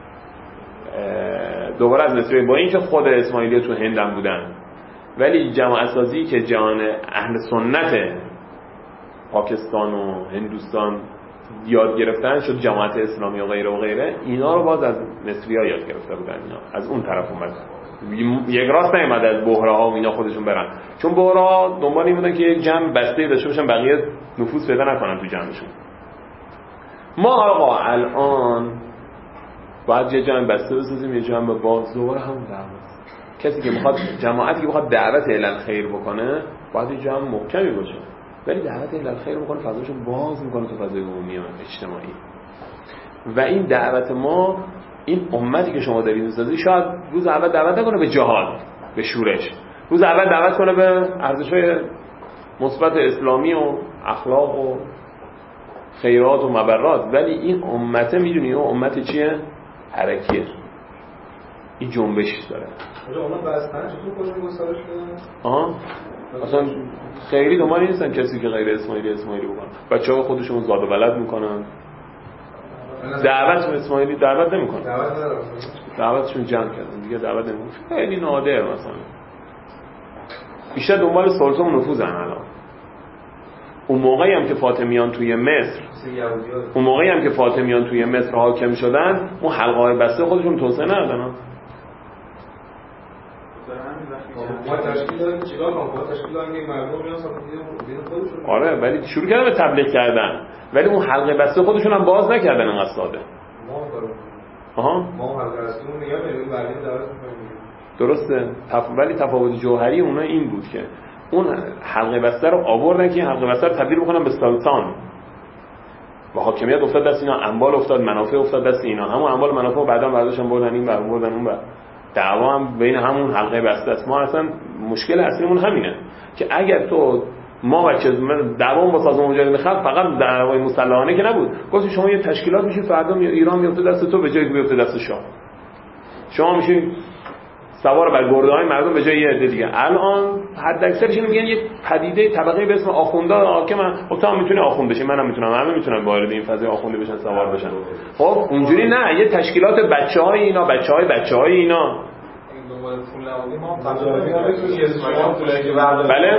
دوباره از مصر، با اینکه خود اسماعیلی تو هند هم بودن، ولی جماعت سازی که جهان اهل سنت پاکستان و هندوستان یاد گرفتن شد، جماعت اسلامی و غیره و غیره، اینا رو باز از مصری‌ها یاد گرفته بودن. اینا از اون طرف اومد یک راست نیومده از بحراها و اینا خودشون برن، چون بحرا دنبال این بودن که یک جمع بسته داشته باشن بقیه نفوذ پیدا نکنن تو جمعشون. ما آقا الان باید یه جمع بسته بسازیم، یه جمع باز، دوباره همون دعوت. کسی که میخواد جماعتی که میخواد دعوت الی الخیر بکنه باید یه جمع محکمی باشه، ولی دعوت الی الخیر میکنه فضاشو باز میکنه تو فضای عمومی و اجتماعی. و این دعوت ما، این امتی که شما دارید میسازید، شاید روز اول دعوت نکنه به جهاد، به شورش، روز اول دعوت کنه به ارزش‌های مثبت اسلامی و اخلاق و خیرات و مبرات، ولی این امته میدونی اون امت چیه؟ حرکیه، این جنبش داره. آجا اونا بستن چطور خودشون گسترش بدن؟ آها اصلا خیلی دنبال نیستن کسی که غیر اسماعیلی اسماعیلی بکنن. بچه‌ها خودشون زاد و ولد میکنن، دعوت به اسماعیلی دعوت نمیکنن، دعوت ندارن، دعوتشون جمع کردن دیگه، دعوت نمیکنن. خیلی نادر مثلا بیشتر دنبال سلطه و نفوذن. الان اون موقعی هم که فاطمیان توی مصر اون موقعی هم که فاطمیان توی مصر حاکم شدن، اون حلقه‌های بسته خودشون توسعه ندادن. ما تشکیل دادیم چیکار کنیم؟ ما تشکیل دادیم مردم بیان ساخت دین خودشون. آره ولی شروع کردن به تبلیغ کردن، ولی اون حلقه بسته خودشون هم باز نکردن انقدر ساده. ما کارو آها ما حلقه بستهمون نگاه می‌کنیم، بعدین دعوت می‌کنیم. درسته. تف... ولی تفاوت جوهری اونا این بود که اون حلقه بسته رو آوردن که حلقه بسته رو تبدیل بکنن به سلطان و حاکمیت افتاد دست اینا، اموال افتاد، منافع افتاد دست اینا، همون اموال منافع بعدا برداشتن بردن این بر بردن اون بر. دعوا هم بین همون حلقه بسته است. ما اصلا مشکل اصلیمون همینه که اگر تو ما بچه دعوامون با سازمان مجاهدین خلق فقط دعوای مسلحانه که نبود، گفتی شما یه تشکیلات میشید، فردا ایران میفته دست تو به جای که بیفته دست شاه، شما میشید سوار بر گرده‌های مردم به جای یه عده دیگه. الان حد اکثرش اینو میگن یک پدیده طبقه به اسم آخوندا حاکمن. خب تو هم میتونی آخوند بشی، منم میتونم، همه میتونن وارد این فضای آخونده بشن، سوار بشن. خب اونجوری نه، یه تشکیلات بچه‌های اینا، بچه‌های بچه‌های اینا بله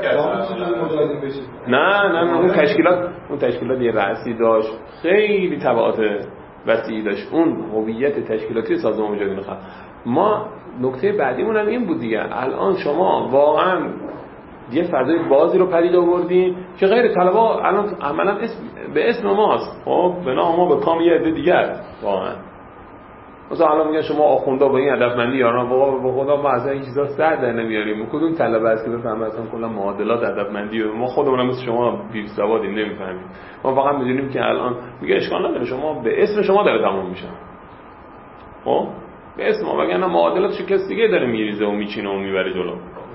نه نه نه اون تشکیلات اون تشکیلات یه رأسی داشت، خیلی تبعات وسیعی داشت، اون هویت تشکیلاتی سازمان مجاهدین خلق. ما نکته بعدیمون هم این بود دیگه، الان شما واقعا یه فضای بازی رو پدید آوردین که غیر طلبا الان عملا اسم به اسم ماست، خب به نام ما به کام یه عده دیگر. واقعا مثلا الان میگن شما آخوندا با این هدفمندی یاران، واقعا به خدا ما از این چیزا سر در نمیاریم. کدوم طلبه است که بفهمه اصلا کلا معادلات هدفمندی و ما خودمون مثل شما بی سوادیم نمیفهمیم. ما فقط میدونیم که الان میگه اشکال نداره شما به اسم شما داره تموم میشه، خب به اسم ما، وگرنه معادلاتش کسی دیگه داره میریزه و میچینه و میبره جلو.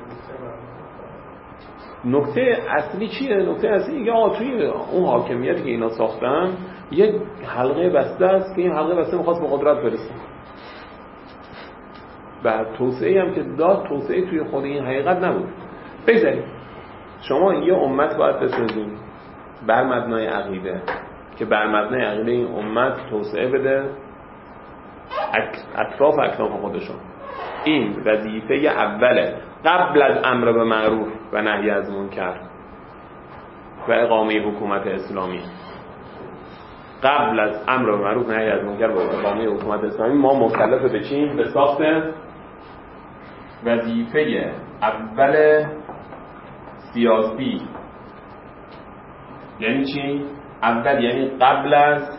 نکته اصلی چیه؟ نکته اصلی اینه آقا توی اون حاکمیتی که اینا ساختن یه حلقه بسته است که این حلقه بسته میخواست به قدرت برسه. بعد توسعه هم که داد، توسعه توی خود این حقیقت نبود. بگذاریم شما یه امت باید بسازیم بر مبنای عقیده که بر مبنای عقیده این امت توسعه بده اطراف اکناف خودشون. این وظیفه اوله قبل از امر به معروف و نهی از منکر و اقامه حکومت اسلامی. قبل از امر به معروف نهی از منکر و اقامه حکومت اسلامی ما مکلف به چی؟ به ساخت وظیفه اول سیاسی. یعنی چی؟ اول یعنی قبل از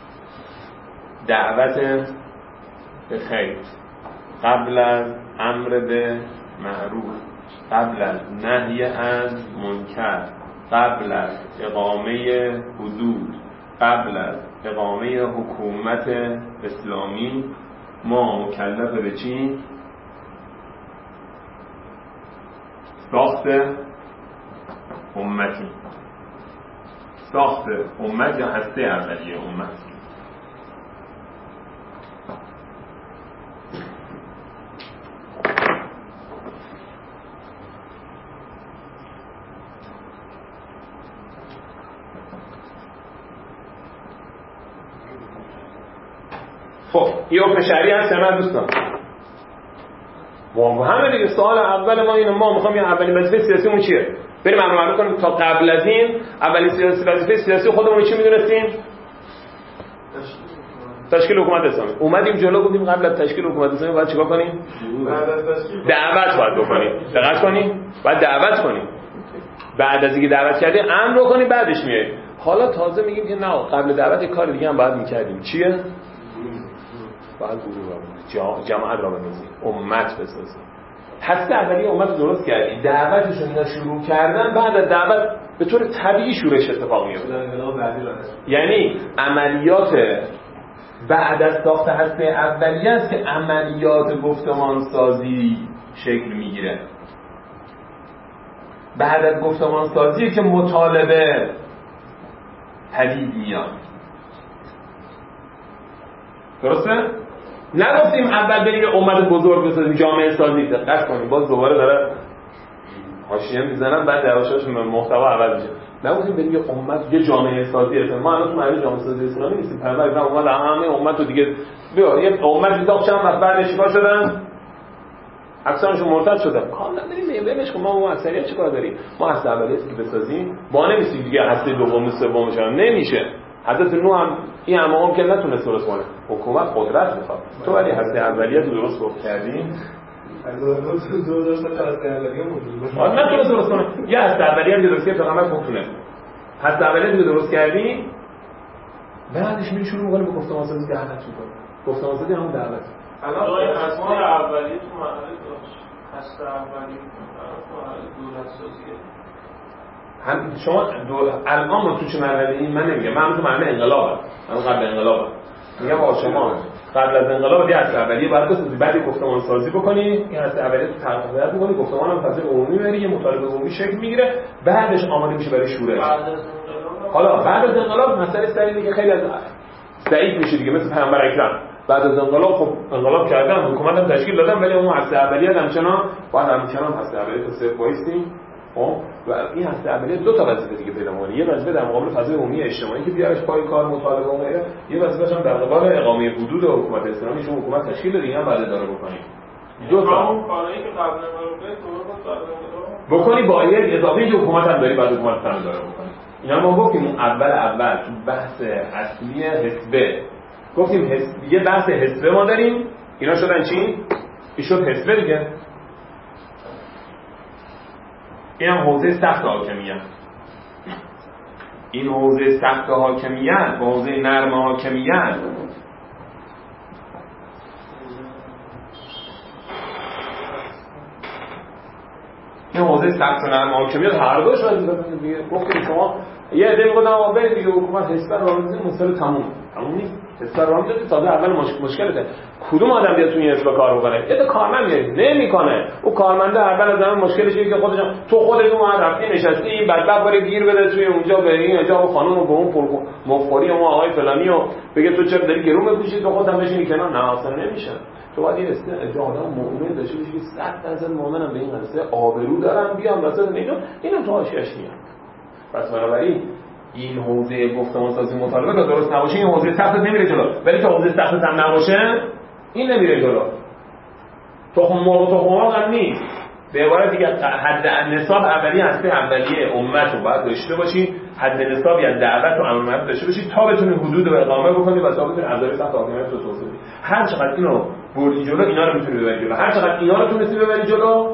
دعوت به خیر، قبل از امر به معروف، قبل از نهی از منکر، قبل از اقامه حدود، قبل از اقامه حکومت اسلامی ما مکلف به چی؟ ساخت امتی، ساخت امت یا هسته اولیه امت. خب یه حکم شرعی هست من دوستان و همه دیگه. سوال اول ما اینه، ما میخوام یه اولین وظیفه سیاسیمون چیه؟ بریم امر معروف کنیم. تا قبل از این اولین سیاسی وظیفه سیاسی خودمون چی میدونستیم؟ تشکیل حکومت اسلامی. اومدیم جلو گفتیم قبل از تشکیل حکومت اسلامی باید چیکار کنیم؟ بعد از تشکیل دعوت باید بکنیم. دقت کنیم. باید دعوت کنیم. بعد از اینکه دعوت کردیم امر بکنیم بعدش میایم. حالا تازه میگیم که نه قبل دعوت کار دیگه هم باید میکردیم. چیه؟ باید گروه را جماعت را بندازیم. امت بسازیم. هسته اولیه امت درست کردیم. دعوتشون اینا شروع کردن بعد از دعوت به طور طبیعی شورش اتفاق میفته. یعنی عملیات بعد از ساخت هسته اولیه است که عملیات گفتمان سازی شکل میگیره. بعد از گفتمان سازی که مطالبه پدید میاد. درسته؟ نگفتیم اول بریم امت بزرگ بسازیم جامعه سازی. دقت کنیم باز دوباره داره حاشیه میزنن بعد دواشاش محتوا عوض میشه. نگفتیم بریم یه امت یه جامعه سازی اسلامی. ما الان تو مرحله جامعه سازی اسلامی نیستیم. پیامبر اکرم اومد همه امت رو دیگه بیا یه امت ساخت چند وقت بعدش چیکار شدن؟ اکثرشون مرتد شدن. کاملا بریم بهش ما ما اکثریت چیکار داریم؟ ما هسته اولیه که بسازیم ما نمی‌سیم دیگه هسته دوم سومش هم نمیشه. حضرت نوح هم این امام که نتونست درست کنه. حکومت قدرت میخواد. تو ولی هسته اولیه رو درست گفت کردیم. از دو داشت تا هسته اولیه موجود. آره نتونست درست کنه. یه هسته اولیه رو درست کرد پیغمبر گفتونه. هسته اولیه رو درست کردیم. بعدش میری شروع می‌کنی به گفتمان سازی دعوت می‌کنی. گفتمان سازی همون دعوت. الان هسته اولیه تو مرحله داشت. هسته اولیه تو مرحله دولت سازیه. هم شما دو... الان ما تو چه مرحله این من نمیگم من تو مرحله انقلابم من قبل انقلابم میگم با شما قبل از انقلاب دیگه از اولیه بعد بسازی بعد گفتمان سازی بکنی این از اولیه تو تقویت می‌کنی گفتمان هم فضای عمومی بری یه مطالبه عمومی شکل میگیره بعدش آماده میشه برای شورش. حالا بعد از انقلاب مسئله سری که خیلی از ضعیف میشه دیگه مثل پیامبر اکرم بعد از انقلاب خب انقلاب کردن حکومت هم تشکیل دادن ولی اون هسته اولیه همچنان باید همچنان هسته اولیه تا صفر وایسیم. خب و این هسته اولیه دو تا وظیفه دیگه پیدا می‌کنه. یه وظیفه در مقابل فضای عمومی اجتماعی که بیارش پای کار مطالبه و غیره، یه وظیفه هم در قبال اقامه حدود حکومت اسلامی چون حکومت تشکیل داده هم بعد اداره بکنی. دو تا همون کاری که قبل انقلاب بکنی با یه اضافه که حکومت هم داری بعد حکومت هم اداره بکنی. اینا ما گفتیم اول اول تو بحث اصلی حزبه گفتیم حزب یه بحث حزبه ما داریم. اینا شدن چی؟ این شد حزبه دیگه. این هم حوزه سخت حاکمیت. این حوزه سخت حاکمیت با حوزه نرم حاکمیت این حوزه سخت و نرم حاکمیت هر دوش وظیفه دیگه. گفتیم شما یه عده میگن آقا برید دیگه حکومت حزب رو بزنید مسئله تموم تموم نیست. حزب رو میذارید تازه اول مشکل مشکلته کدوم آدم بیاد تو این حزب کار بکنه. یه تا کارمند میاد نمیکنه. اون کارمنده اول از همه مشکلش اینه که خودش تو خودت اون رفتی نشستی این بدبخت بره گیر بده توی اونجا به این اجازه خانم و به اون پر مفخوری اون آقای فلانی و بگه تو چرا داری گرون میپوشی تو خودت بشینی کنار. نه اصلا نمیشه. تو باید این است آدم مؤمن داشته باشی که صد درصد مؤمنم به این قضیه آبرو دارم بیام واسه اینو اینو تو حاشیه‌اش میام. پس بنابراین این حوزه گفتمان سازی مطالبه که درست نباشه این حوزه سخت نمیره جلو. ولی که حوزه سخت هم نباشه این نمیره جلو. تخم مرغ تخم مرغ هم نیست. به عبارت دیگه حد نصاب اولیه هسته اولیه امت رو باید داشته باشی. حد نصاب یا دعوت و امامت داشته باشی تا بتونی حدود رو اقامه بکنی و تا بتونی اداره سخت حاکمیت رو توسعه بدی. هر چقدر اینو بردی جلو اینا رو میتونی ببری جلو. هر چقدر اینا رو تونستی ببری جلو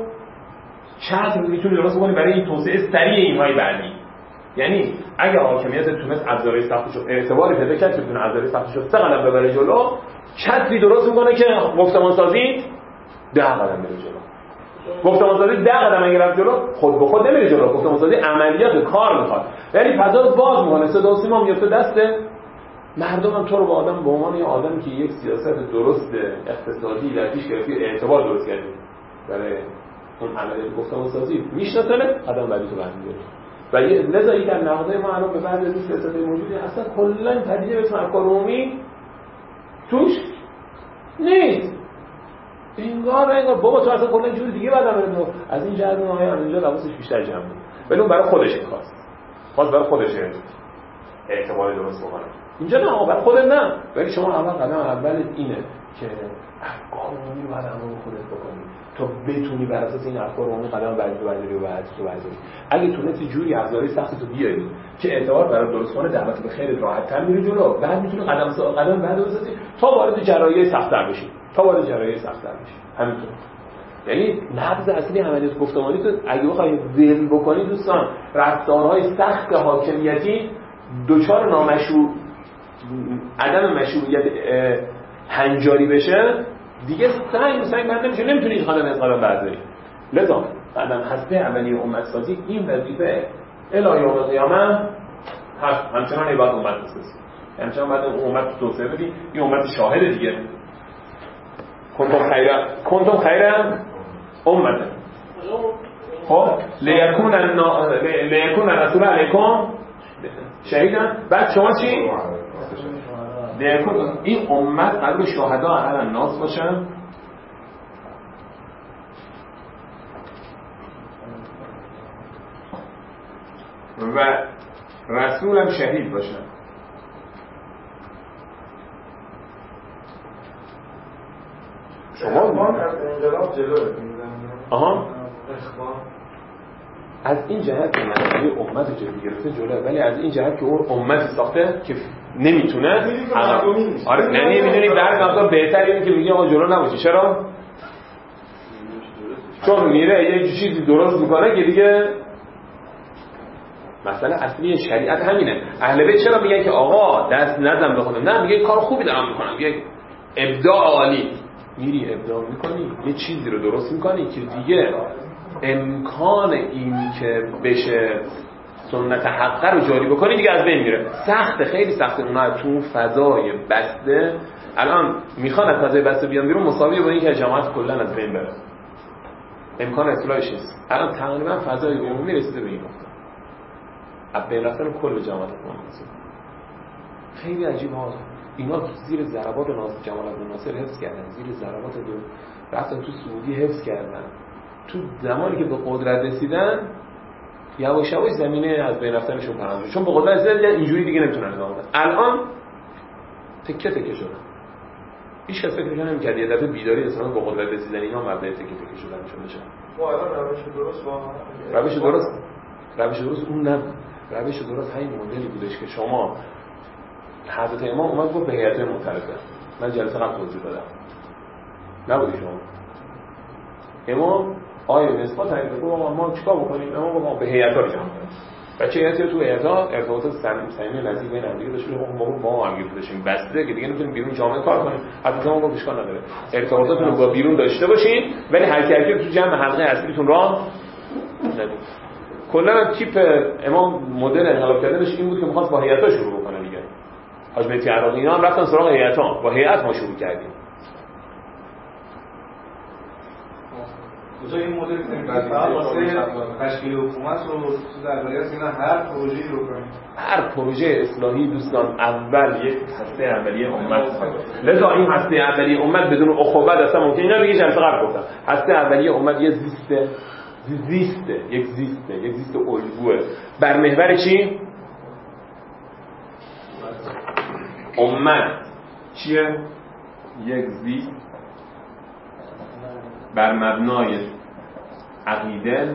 چقدر میتونی درست بکنی برای این توسعه سریع اینهای بعدی. یعنی اگه حاکمیت تونست اداره سختش رو اعتباری پیدا کرد که بتونه اداره سختش رو سه قدم ببره جلو چتری درست میکنه که گفتمان سازی ده قدم بره جلو. گفتمان سازی ده قدم اگه رفت جلو خود به خود نمیره جلو. گفتمان سازی عملیات کار میخواد. یعنی فضا رو باز میکنه. صدا و سیما میفته دست مردم هم تو رو با آدم به عنوان یه آدمی که یک سیاست درست اقتصادی در پیش گرفتی اعتبار درست کردی برای اون عملیات گفتمان سازی میشناسه قدم بعدی تو برمی‌داره. و یه لذا در نقده ما الان به بعضی از این سیاست‌های موجودی اصلا کلاً پدیده به اسم افکار عمومی توش نیست. انگار انگار بابا تو اصلا کلاً جور دیگه بعد بره از این جهت اون آیا اینجا لباسش بیشتر جمع بود. ولی اون برای خودش خواست. خواست برای خودش اعتبار درست بکنه. اینجا نه برای خودت نه. ولی شما اول قدم اول اینه که افکار عمومی رو باید همون خودت بکنی تا بتونی بر اساس این افکار عمومی قدم بعدی رو برداری و بعدی رو برداری. اگه تونستی جوری ابزارهای سخت تو بیاری که اعتبار برای درست کنه دعوت به خیرت راحت‌تر میره جلو، بعد میتونی قدم قدم بعد بزنی تا وارد جراحی سخت‌تر بشی تا وارد جراحی سخت‌تر بشی. همینطور. یعنی نبض اصلی عملیات گفتمانی تو اگه بخوای ذهن بکنی دوستان، رفتارهای سخت حاکمیتی دوچار نامشروع عدم مشروعیت هنجاری بشه دیگه سعی سعی بعد نمیشه، نمیتونی این قدم از قدم برداری. لذا قدم هسته اولیه امت سازی این وظیفه الی یوم القیامه هست، همچنان عباد امت بسازی، همچنان بعد امت تو توسعه بدی. این امت شاهد دیگه کنتم خیره کنتم خیره امت. خب لیکون النا... لیکون الرسول علیکم شهیدن. بعد شما چی؟ لیکون این امت قلب شهدا علی الناس باشن و رسول هم شهید باشن. شما از انقلاب جلوه آها از این جهت که مسئله امت جلوه گرفته جلوه، ولی از این جهت که اون امت ساخته که نمیتونه. آره نمیدونی در واقع بهتره این که میگه آقا جلو نباشی. چرا؟ چون میره یه چیزی درست میکنه که دیگه مثلا اصلی شریعت همینه. اهل بیت چرا میگن که آقا دست نزن به خودم؟ نه، میگه کار خوبی دارم میکنم، میگه ابداع عالی. میری ابداع میکنی یه چیزی رو درست میکنی که دیگه امکان این که بشه سنت حقه رو جاری بکنی دیگه از بین میره. سخته، خیلی سخته. اونا تو فضای بسته الان میخوان از فضای بسته بیان بیرون، مساویه با این که جماعت کلا از بین بره، امکان اصلاحش نیست. الان تقریبا فضای عمومی رسیده به این نقطه، از بین رفتن کل جماعت مونسه. خیلی عجیب ها. اینا زیر ضربات ناصر جمال عبد الناصر حفظ کردن، زیر ضربات دو رفتن تو سعودی حفظ کردن. تو زمانی که به قدرت رسیدن یواش یواش زمینه از بین رفتنشون پنهان شد، چون به قدرت رسیدن اینجوری دیگه نمیتونن ادامه بدن. الان تکه تکه شدن. هیچ کس فکر نمی‌کرد یه دفعه بیداری اسلام به قدرت رسیدن اینا مبدأ تکه تکه شدن بشه. ما الان روش درست با روش درست روش درست اون نه. روش درست همین مدلی بودش که شما حضرت امام اومد گفت به هیئت مختلفه. من جلسه قبل توضیح دادم. نبودی شما. امام آیه نسبت تعریف کنه ما چیکار بکنیم؟ امام گفت به هیئت‌ها رو جمع کنیم. بچه هیئت تو هیئت‌ها ارتباطات صمیمی نزدیک بین هم دیگه داشت. ما با هم دیگه داشتیم بسته که دیگه نمیتونیم بیرون جامعه کار کنیم. حتی ما گفت اشکال نداره. ارتباطاتون رو با بیرون داشته باشین ولی هر کی تو جمع حلقه اصلیتون راه ندید. کلا تیپ امام مدل انقلاب کردنش این بود که می‌خواست با هیئت‌ها شروع بکنه دیگه. حاج مهدی عراقی اینا هم رفتن سراغ هیئت‌ها، با هیئت ما شروع کردیم. تو این مدل واسه تشکیل حکومت رو درباره از اینا هر پروژه‌ای رو کنیم. هر پروژه اصلاحی دوستان اول یک هسته اولیه امت. لذا این هسته اولیه امت بدون اخوت اصلا ممکن اینا دیگه جلسه قبل گفتم. هسته اولیه امت یه زیسته زیسته یک زیسته یک زیست الگوئه بر محور چی؟ امت چیه؟ یک زیست بر مبنای عقیده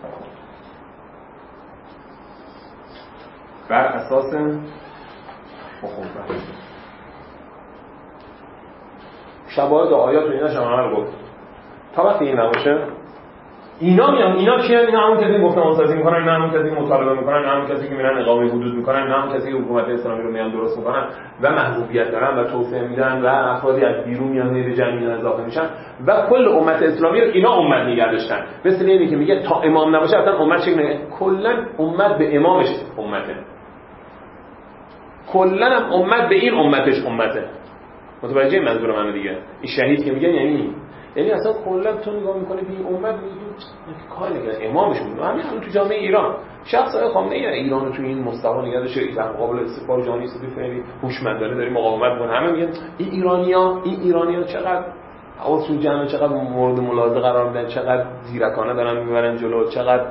بر اساس اخوت. شواهد آیات و اینا شما رو گفت. تا وقتی این نباشه اینا میان اینا کیان؟ اینا همون کسی گفتن آسازی میکنن، اینا همون کسی مطالبه میکنن، اینا همون کسی که میرن اقامه حدود میکنن، اینا همون کسی که حکومت اسلامی رو میان درست میکنن و محبوبیت دارن و توسعه میدن و افرادی از بیرون میان به جمعیت اضافه میشن و کل امت اسلامی رو اینا امت نگه داشتن. مثل اینی که میگه تا امام نباشه اصلا امت چه نگه، کلا امت به امامش امته، کلا هم امت به این امتش امته. متوجه منظور منو دیگه؟ این شهید که میگن یعنی یعنی اصلا کلا تو نگاه میکنی به این امت میگی کار نگه امامشون همین همون تو جامعه ایران شخص آقای خامنه ای ایران رو تو این مستوى نگه داشته، در مقابل استکبار جهانی سازی فعلی هوشمندانه داریم مقاومت می‌کنه. همه میگن این ایرانی‌ها این ایرانی‌ها چقدر حواسشون جمعه، چقدر مورد ملاحظه قرار میدن، چقدر زیرکانه دارن میبرن جلو، چقدر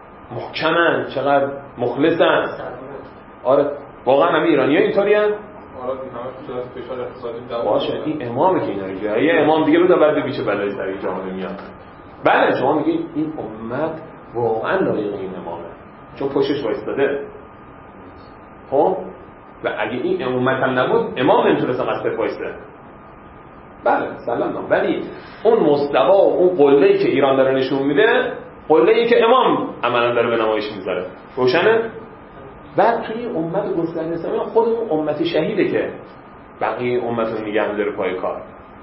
محکمن، چقدر مخلصن. آره واقعا همه ایرانی‌ها اینطوریان. حالا همش تو فشار اقتصادی داره. باشه این امامه که اینا رو یه امام دیگه بده بعد ببین چه بلایی سر جامعه میاد. بله شما میگید این امت واقعا لایق این امامه چون پشتش وایساده. خب و اگه این امامت هم نبود امام نمیتونست قصد وایسه. بله سلام. ولی اون مستوا و اون قله‌ای که ایران داره نشون میده قله‌ای که امام عملاً داره به نمایش میذاره. روشنه؟ بعد توی امت گسترده اسلامی خود اون امت شهیده که بقیه امت رو نگه می‌داره پای کار.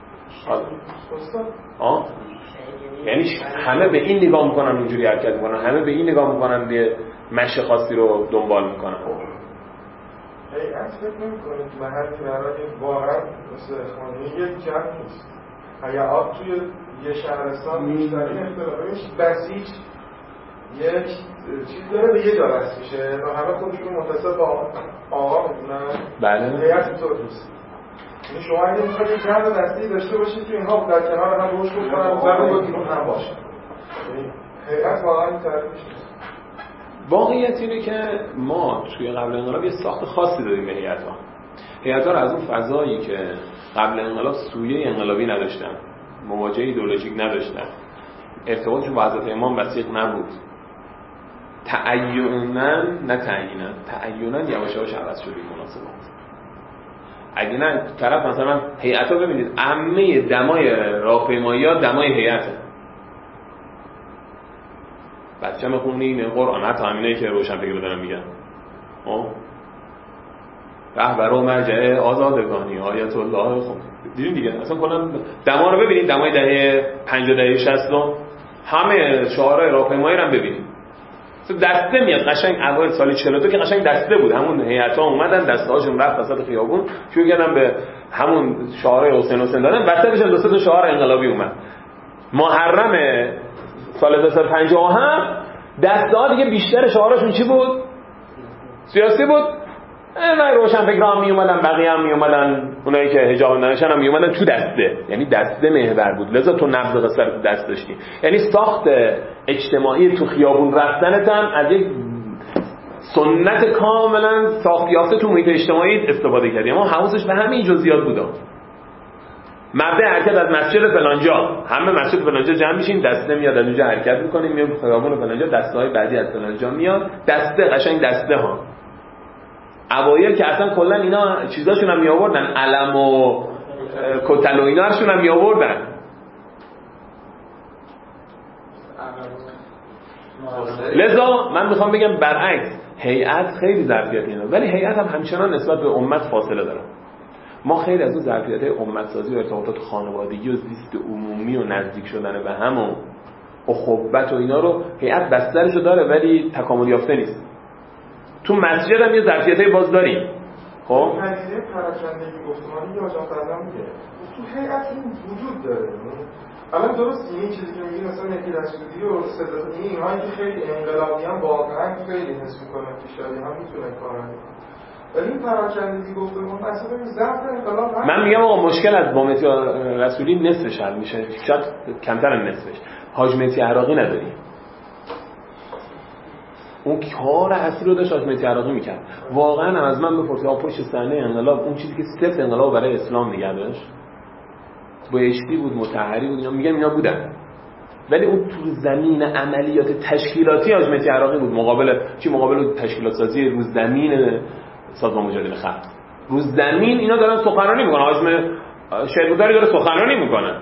آه؟ یعنی همه به این نگاه میکنن اونجوری حرکت میکنن، همه به این نگاه میکنن یه مشه خاصی رو دنبال میکنن. هیئت فکر نمی‌کنید که محلی برای واقعا مثل خانه یک جمع نیست. هیئات توی یه شهرستان بیشترین اختلافش بسیج یک چیز داره به یه جا بس میشه و همه خودشون متصل با آقا میدونن. بله. هیئت اینطور نیست. یعنی شما اگه میخواید یک جمع دستی داشته باشید که اینها در کنار هم رشد بکنن و بعد با بیرون هم باشن. یعنی هیئت واقعا این تعریفش نیست. واقعیت اینه که ما توی قبل انقلاب یه ساخت خاصی داریم به هیئت‌ها. هیئت‌ها رو از اون فضایی که قبل انقلاب سویه انقلابی نداشتن، مواجهه ایدئولوژیک نداشتن، ارتباطشون با حضرت امام وثیق نبود، تعینا نه تعیینا تعینا یواش یواش عوض شده این مناسبات. اگه نه طرف مثلا هیئت‌ها ببینید عمه دمای راهپیمایی‌ها دمای هیئته. بچه میخونیم قرآن حتی همینایی که روشن فکر دارن میگن آه رهبر و مرجع آزادگانی آیت الله. خب دیدین دیگه اصلا کلا دما رو ببینید دمای دهه پنجاه دهه شصت همه شعارهای راهپیمایی رو هم ببینید دسته میاد قشنگ اوایل سال چهل و دو که قشنگ دسته بود همون هیئت‌ها اومدن دسته‌هاشون رفت وسط خیابون شروع کردن به همون شعارهای حسین حسین دادن وسطش دو سه تا شعار انقلابی اومد. محرم سال هزار و سیصد و پنجاه هم دسته ها دیگه بیشتر شعارشون چی بود؟ سیاسی بود. نه روشن فکر هم می اومدن بقیه هم می اومدن اونایی که حجاب نداشتن هم می اومدن تو دسته یعنی دسته محور بود لذا تو نبض قصر تو دست داشتی یعنی ساخت اجتماعی تو خیابون رفتنت هم از یک سنت کاملا ساخت یافته تو محیط اجتماعی استفاده کردی اما حواسش به همین جزئیات بود. مبدأ حرکت از مسجد فلانجا همه مسجد فلانجا جمع میشین دسته میاد از اونجا حرکت میکنیم میام خیابون فلانجا دسته های بعدی از فلانجا میاد دسته قشنگ دسته ها اوایل که اصلا کلا اینا چیزاشون هم می آوردن علم و کتل و ایناشون هم می آوردن. لذا من میخوام بگم برعکس هیئت خیلی ظرفیت اینا ولی هیئت هم همچنان نسبت به امت فاصله داره. ما خیلی از اون ظرفیت‌های امت‌سازی و ارتباطات خانوادگی و زیست عمومی و نزدیک شدن به هم و اخوت و اینا رو هیئت بسترشو داره ولی تکامل یافته نیست. تو مسجد هم یه ظرفیت‌های باز داریم. خب پدیده پراکندگی گفتمانی یا جان فرزن میگه تو هیئت این وجود داره. الان درست این چیزی که میگی مثلا مهدی رسولی و صدات این اینهایی که خیلی انقلابیان واقعا خیلی حس می‌کنن پیشایی هم میتونن کار کنن. ولی این پراکندگی گفتمون مثلا ضعف انقلاب من میگم آقا مشکل از با مهدی رسولی نصفش حل میشه شاید کمتر از نصفش. حاج مهدی عراقی نداری. اون کار اصلی رو داشت حاج مهدی عراقی میکرد. واقعا از من بپرسید پشت صحنه انقلاب اون چیزی که صفر انقلاب برای اسلام نگه داشت بایشتی بود مطهری بود اینا میگم اینا بودن ولی اون تو زمین عملیات تشکیلاتی حاج مهدی عراقی بود مقابل چی مقابل تشکیلات سازی رو زمین سازمان مجادله خلق رو زمین اینا دارن سخنرانی میکنن حاج شهرداری داره سخنرانی میکنن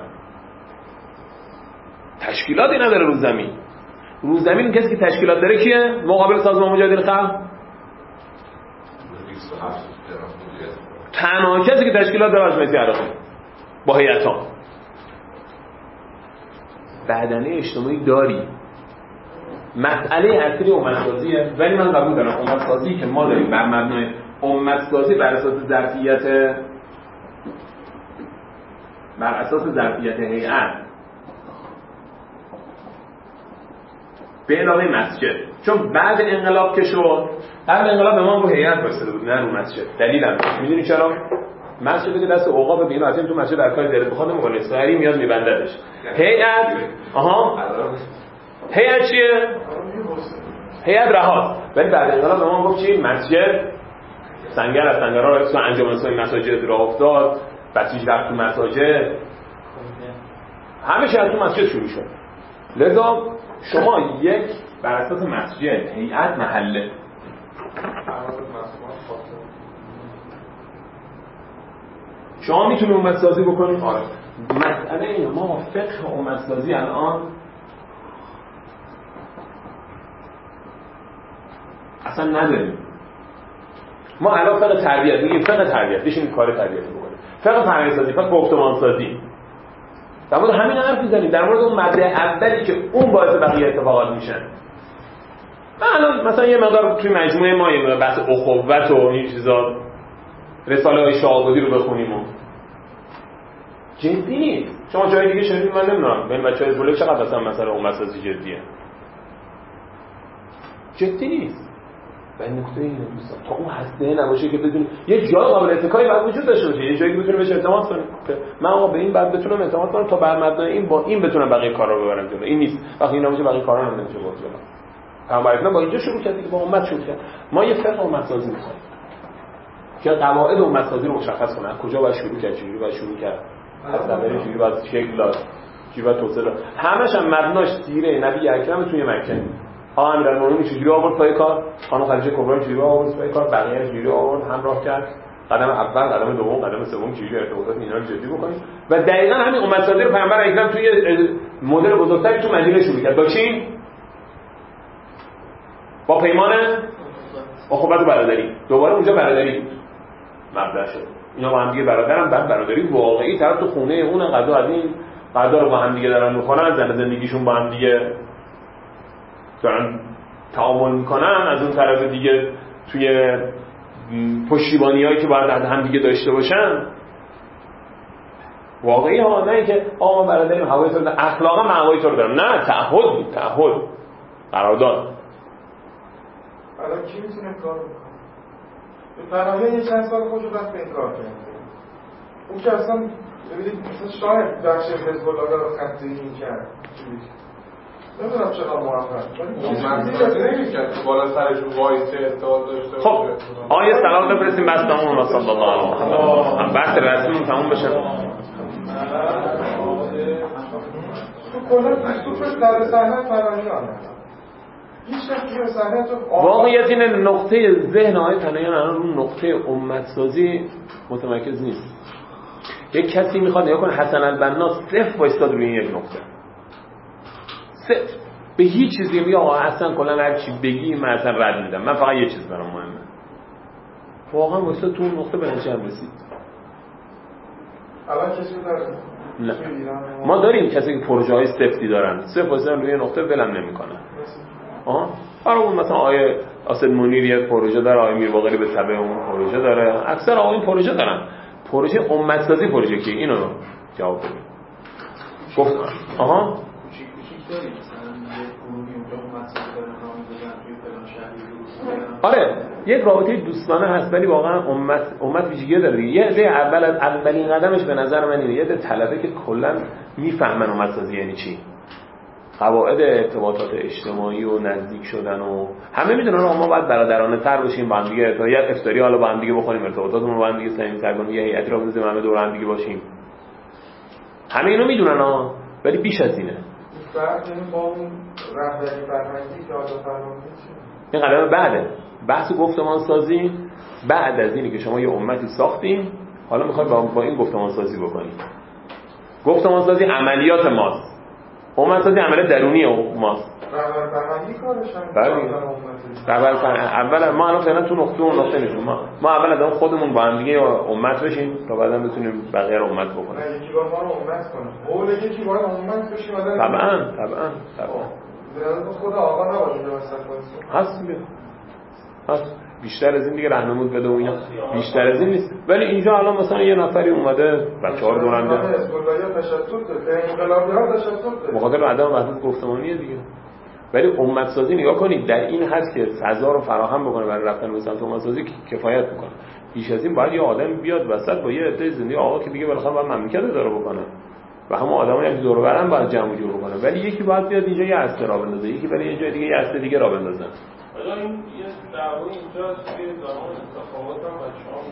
تشکیلاتی نداره رو زمین رو زمین کسی که تشکیلات داره کیه مقابل سازمان مجادله خلق تنها کسی که تشکیلات داره حاج مهدی عراقی با هیئت‌ها بدنه اجتماعی داری مسئله اصلی امت‌سازیه ولی من قبول دارم امت‌سازی که ما داریم بر مبنای امت‌سازی بر اساس ظرفیت بر اساس ظرفیت هیئت به علاوه مسجد چون بعد انقلاب که شد قبل انقلاب امام رو هیئت واسطه بود نه رو مسجد دلیلم میدونی چرا مسجد که دست اوقاف به اینو اصلا تو مسجد در کار داره بخواد نمی‌کنه سری میاد میبنددش هیئت آها هیئت چیه هیئت رهاست ولی بعد انقلاب امام گفت چی مسجد سنگر از سنگرها رفت تو انجمن اسلامی مساجد راه افتاد، بسیج رفت تو مساجد، همه چی از تو مسجد شروع شد. لذا شما یک بر اساس مسجد، هیئت، محله شما میتونی امت‌سازی بکنید. آره. مسئله اینه ما فقه امت‌سازی الان اصلا نداریم. ما الان فقه تربیت میگیم، فقه تربیت بشین کار تربیت بکنیم، فقه فرهنگی سازی، فقه گفتمان سازی. در مورد همین حرف میزنیم، در مورد اون مبدأ اولی که اون باعث بقیه اتفاقات میشن. من الان مثلا یه مقدار توی مجموعه ما یه بحث اخوت و این چیزا رساله های شاه‌آبادی رو بخونیم و جدی نیست. شما جای دیگه شنیدید؟ من نمیدونم ببین بچه‌های زوله چقدر مثلا مثلا اون مسئله جدیه. جدی نیست. و این نکته اینه دوستان تا اون هسته نباشه که بدونی یه جای قابل اتکایی باید وجود داشته باشه، یه جایی که بتونه بهش اعتماد کنه. من آقا به این بعد بتونم اعتماد کنم تا بر مبنای این با این بتونم بقیه کارا رو ببرم جلو. این نیست. وقتی اینا باشه بقیه کارا هم نمیشه برد جلو. پیامبر با اینجا شروع کرد که با امت شروع کرد. ما یه فقه امت سازی می‌کنیم که قواعد امت سازی رو مشخص کنه. کجا باید شروع کرد، چجوری باید شروع کرد، اصلا چجوری باید شکل داد، چجوری باید توسعه داد. همش هم مبناش سیره نبی اکرم توی مکه. آقا امیرالمومنین چجوری آورد پای کار، خانم خدیجه کبرا چجوری آورد پای کار، بقیه چجوری آورد همراه کرد، قدم اول، قدم دوم، قدم سوم چجوری ارتباطات اینا رو جدی بکنید. و دقیقاً همین امت سازی رو پیامبر اکرم توی مدل بزرگتری تو مدینه شروع کرد. با چی؟ با پیمان اخوت و برادری. دوباره اونجا برادری بود مبدأ شد. اینا با هم دیگه برادرن، بعد برادری واقعی طرف تو خونه اون غذا از این غذا رو با هم دیگه دارن میخورن، زن زندگیشون با هم دیگه دارن تعامل میکنن، از اون طرف دیگه توی پشتیبانیایی که باید از هم دیگه داشته باشن. واقعی ها، نه اینکه آقا ما برادریم هوای تو رو اخلاقا من هوای تو رو دارم، نه، تعهد بود، تعهد قرارداد. الان کی میتونه کار بکنه؟ به پناهیان یه چند سال خودشو بس به این کار کرده. اون که اصلا ببینید مثلا شاید بخش حزب الله رو خط این کرد. نمیدونم چرا موفق. من نمی‌کرد بالا سرشون وایس ارتباط داشته. خب آیه سلام بفرستیم بس تموم و صلی الله علیه و محمد. بحث رسمی تموم بشه. تو کلا دستور در صحنه پناهیان واقعیت این نقطه ذهن آقای پناهیان الان رو نقطه امت سازی متمرکز نیست. یک کسی میخواد نگاه کنه حسن البنا صفر وایستاد روی یک نقطه، صفر به هیچ چیزی میگه آقا حسن کلا هر چی بگی من اصلا رد میدم، من فقط یه چیز برام مهمه. واقعا وایستاد تو اون نقطه به نتیجه رسید. الان کسی رو داره؟ نه ما داریم کسی که پروژه های سفتی دارن، صفر وایستاد روی نقطه ولم نمیکنه. آها برای مثلا آیه آسد منیر یک پروژه داره، آیه میر باقری به تبع اون پروژه داره، اکثر آقا این پروژه دارن. پروژه امت سازی پروژه کی؟ اینو رو جواب بدید. گفت آها کوچیک کوچیک داریم مثلا یه گروهی اونجا امت سازی داره نام میذارن توی فلان شهری. آره یک رابطه دوستانه هست ولی واقعا امت امت ویژگی داره. یه عده اول از اولین قدمش به نظر من اینه، یه عده طلبه که کلا میفهمن امت سازی یعنی چی، قواعد ارتباطات اجتماعی و نزدیک شدن و همه میدونن ما باید برادرانه تر باشیم، با هم دیگه ارتباط افطاری حالا با هم دیگه بخونیم، ارتباطاتمون رو با هم دیگه صمیمی‌تر کنیم، یه هیئتی را بزنیم همه دور هم دیگه باشیم. همه اینو میدونن ها، ولی بیش از اینه. فرق یعنی با اون رهبری فرهنگی که آزاد فرهنگی چیه؟ این قدم بعده. بحث گفتمان سازی بعد از اینه که شما یه امتی ساختین، حالا میخواید با, با این گفتمان سازی بکنید. گفتمان سازی عملیات ماست. امت سازی عمل درونی ماست. رهبر فرهنگی کارش هم بله. رهبر فرهنگی اول ما الان فعلا تو نقطه اون نقطه نشون ما ما اول از خودمون با هم دیگه امت بشیم تا بعدا بتونیم بقیه رو امت بکنیم. نه یکی باید ما رو امت کنه. اول یکی باید امت بشیم بعدا طبعا طبعا طبعا. درست خود آقا نباشه به مثلا هست دیگه. هست بیشتر از این دیگه راهنمود بده و اینا بیشتر از این نیست. ولی اینجا الان مثلا یه نفری اومده بچه‌ها رو دورنده مقابل عدم وحدت گفتمانیه دیگه. ولی امت سازی نگاه کنید در این هست که فضا رو فراهم بکنه برای رفتن به سمت امت سازی کفایت میکنه. بیش از این باید یه آدم بیاد وسط با یه عده زندگی آقا که دیگه بالاخره باید مملکت اداره بکنه و همون آدمایی که دور و برن باید جمع جور بکنه. ولی یکی باید بیاد اینجا یه استه را بندازه، یکی برای یه جای دیگه یه استه دیگه را بندازه. حالا این یه دعوا اینجاست که زمان انتخابات هم بچه‌ها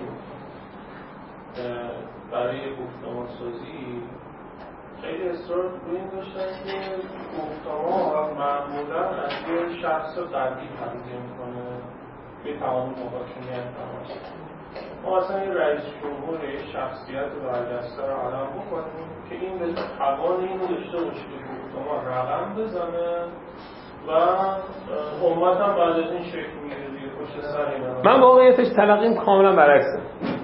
برای گفتمان‌سازی خیلی اصرار روی این داشتن که گفتمان معمولا از یه شخص قدی تغذیه میکنه به تعامل محاکمیت تماس. ما اصلا یه رئیس جمهور یه شخصیت برجسته رو علم بکنیم که این به توان اینو داشته باشه که گفتمان رقم بزنه و امت هم بعد از این شکل میگیره دیگه پشت سر اینا. من واقعیتش تلقیم کاملا برعکسه.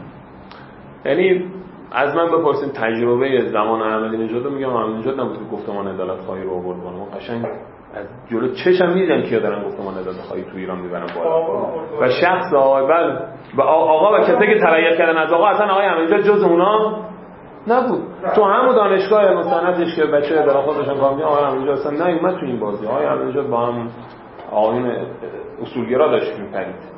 یعنی از من بپرسین تجربه زمان احمدی نژاد رو میگم احمدی نژاد نبود که گفتمان عدالت خواهی رو آورد بالا. ما قشنگ از جلو چشم میدیدم کیا دارن گفتمان عدالت خواهی تو ایران میبرن بالا و شخص آقا بله و آقا و کسایی که تبعیت کردن از آقا اصلا آقای احمدی نژاد جز اونا نبود. تو همون دانشگاه مستندش که بچه عدالت خواهی داشتن کار می‌کردن آقای احمدی نژاد اصلا نیومد تو این بازی. آقای احمدی نژاد با هم آقایون اصولگرا داشت می‌پرید.